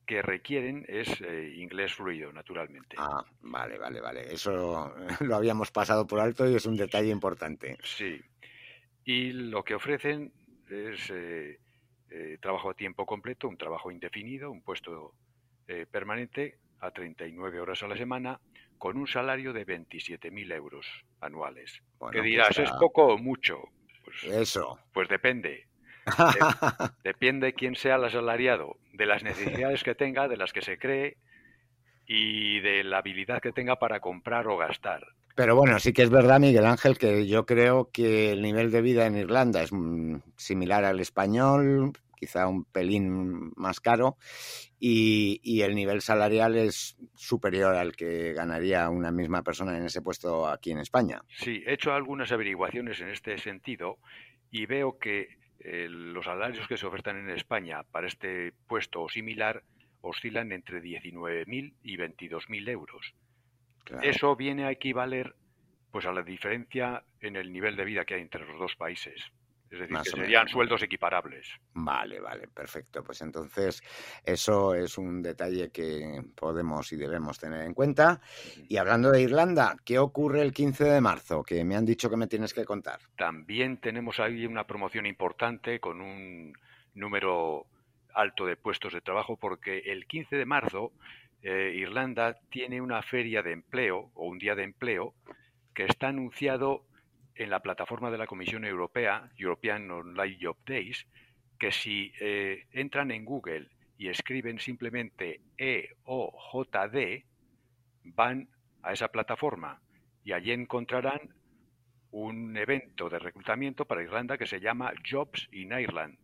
que requieren es inglés fluido, naturalmente. Ah, vale. Eso lo habíamos pasado por alto y es un detalle importante. Sí. Y lo que ofrecen es trabajo a tiempo completo, un trabajo indefinido, un puesto permanente a 39 horas a la semana, con un salario de 27.000 euros anuales. Bueno, ¿Qué dirás? pues, ¿Es poco o mucho? Pues, eso. Pues depende. Depende de quién sea el asalariado, de las necesidades que tenga, de las que se cree y de la habilidad que tenga para comprar o gastar. Pero bueno, sí que es verdad, Miguel Ángel, que yo creo que el nivel de vida en Irlanda es similar al español, quizá un pelín más caro, y el nivel salarial es superior al que ganaría una misma persona en ese puesto aquí en España. Sí, he hecho algunas averiguaciones en este sentido y veo que los salarios que se ofertan en España para este puesto o similar oscilan entre 19.000 y 22.000 euros. Claro. Eso viene a equivaler pues a la diferencia en el nivel de vida que hay entre los dos países. Es decir, que serían sueldos equiparables. Vale, perfecto. Pues entonces eso es un detalle que podemos y debemos tener en cuenta. Y hablando de Irlanda, ¿qué ocurre el 15 de marzo? Que me han dicho que me tienes que contar. También tenemos ahí una promoción importante con un número alto de puestos de trabajo, porque el 15 de marzo Irlanda tiene una feria de empleo o un día de empleo que está anunciado en la plataforma de la Comisión Europea, European Online Job Days, que si entran en Google y escriben simplemente EOJD, van a esa plataforma y allí encontrarán un evento de reclutamiento para Irlanda que se llama Jobs in Ireland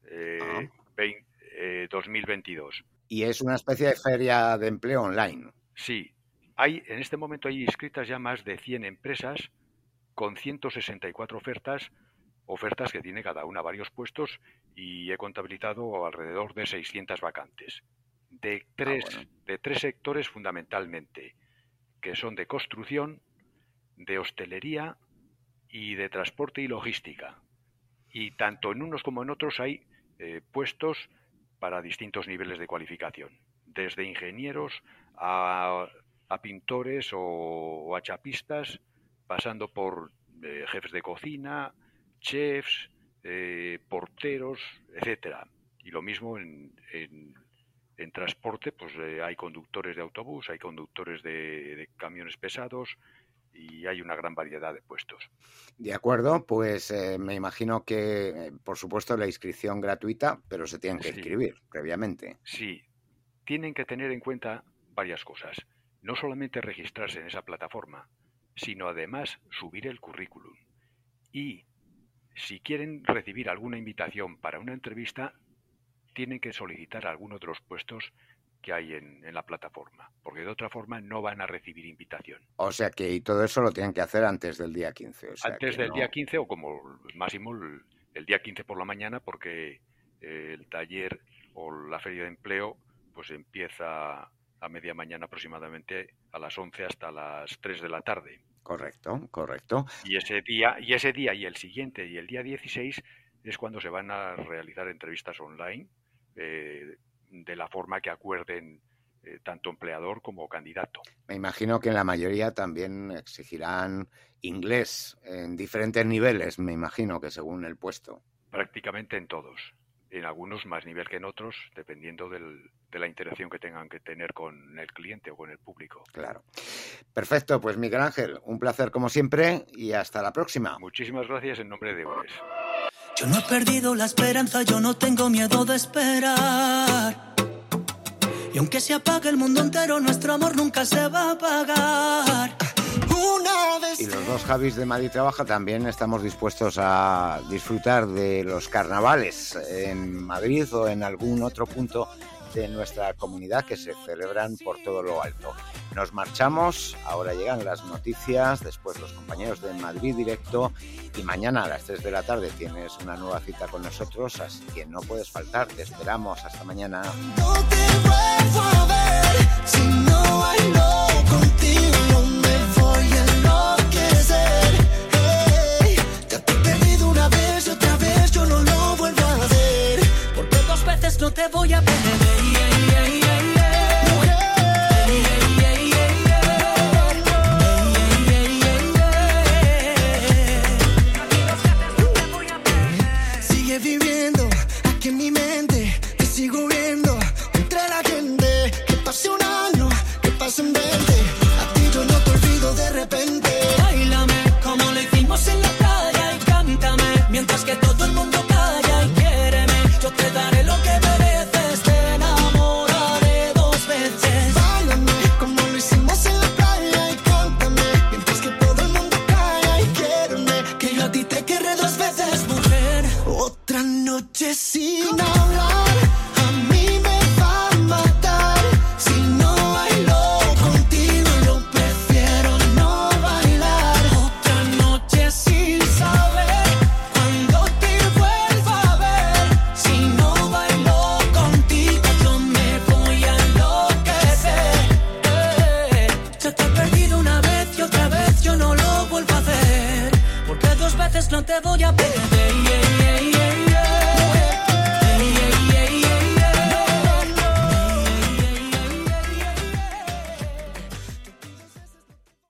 2022. Y es una especie de feria de empleo online. Sí, en este momento hay inscritas ya más de 100 empresas con 164 ofertas que tiene cada una varios puestos, y he contabilizado alrededor de 600 vacantes de tres sectores fundamentalmente, que son de construcción, de hostelería y de transporte y logística. Y tanto en unos como en otros hay puestos para distintos niveles de cualificación, desde ingenieros a pintores o a chapistas, pasando por jefes de cocina, chefs, porteros, etcétera. Y lo mismo en transporte, pues hay conductores de autobús, hay conductores de camiones pesados, y hay una gran variedad de puestos. De acuerdo, pues me imagino que, por supuesto, la inscripción gratuita, pero se tienen que inscribir previamente. Sí, tienen que tener en cuenta varias cosas. No solamente registrarse en esa plataforma, sino además subir el currículum. Y si quieren recibir alguna invitación para una entrevista, tienen que solicitar alguno de los puestos que hay en la plataforma, porque de otra forma no van a recibir invitación. O sea que y todo eso lo tienen que hacer antes del día 15. O sea, antes del día 15 o como máximo el día 15 por la mañana, porque el taller o la feria de empleo pues empieza a media mañana aproximadamente, a las 11 hasta las 3 de la tarde. Correcto. Y ese día y el siguiente y el día 16 es cuando se van a realizar entrevistas online de la forma que acuerden tanto empleador como candidato. Me imagino que en la mayoría también exigirán inglés en diferentes niveles, me imagino que según el puesto. Prácticamente en todos. En algunos más nivel que en otros, dependiendo de la interacción que tengan que tener con el cliente o con el público. Claro. Perfecto, pues Miguel Ángel, un placer como siempre y hasta la próxima. Muchísimas gracias en nombre de UNES. Yo no he perdido la esperanza, yo no tengo miedo de esperar. Y aunque se apague el mundo entero, nuestro amor nunca se va a apagar. Y los dos Javis de Madrid Trabaja también estamos dispuestos a disfrutar de los carnavales en Madrid o en algún otro punto de nuestra comunidad que se celebran por todo lo alto. Nos marchamos, ahora llegan las noticias, después los compañeros de Madrid Directo, y mañana a las 3 de la tarde tienes una nueva cita con nosotros, así que no puedes faltar, te esperamos, hasta mañana. No te vuelvo a ver, si no bailo contigo me voy a enloquecer. Hey, te he perdido una vez y otra vez yo no lo vuelvo a ver, porque dos veces no te voy a perder. no te voy a perder.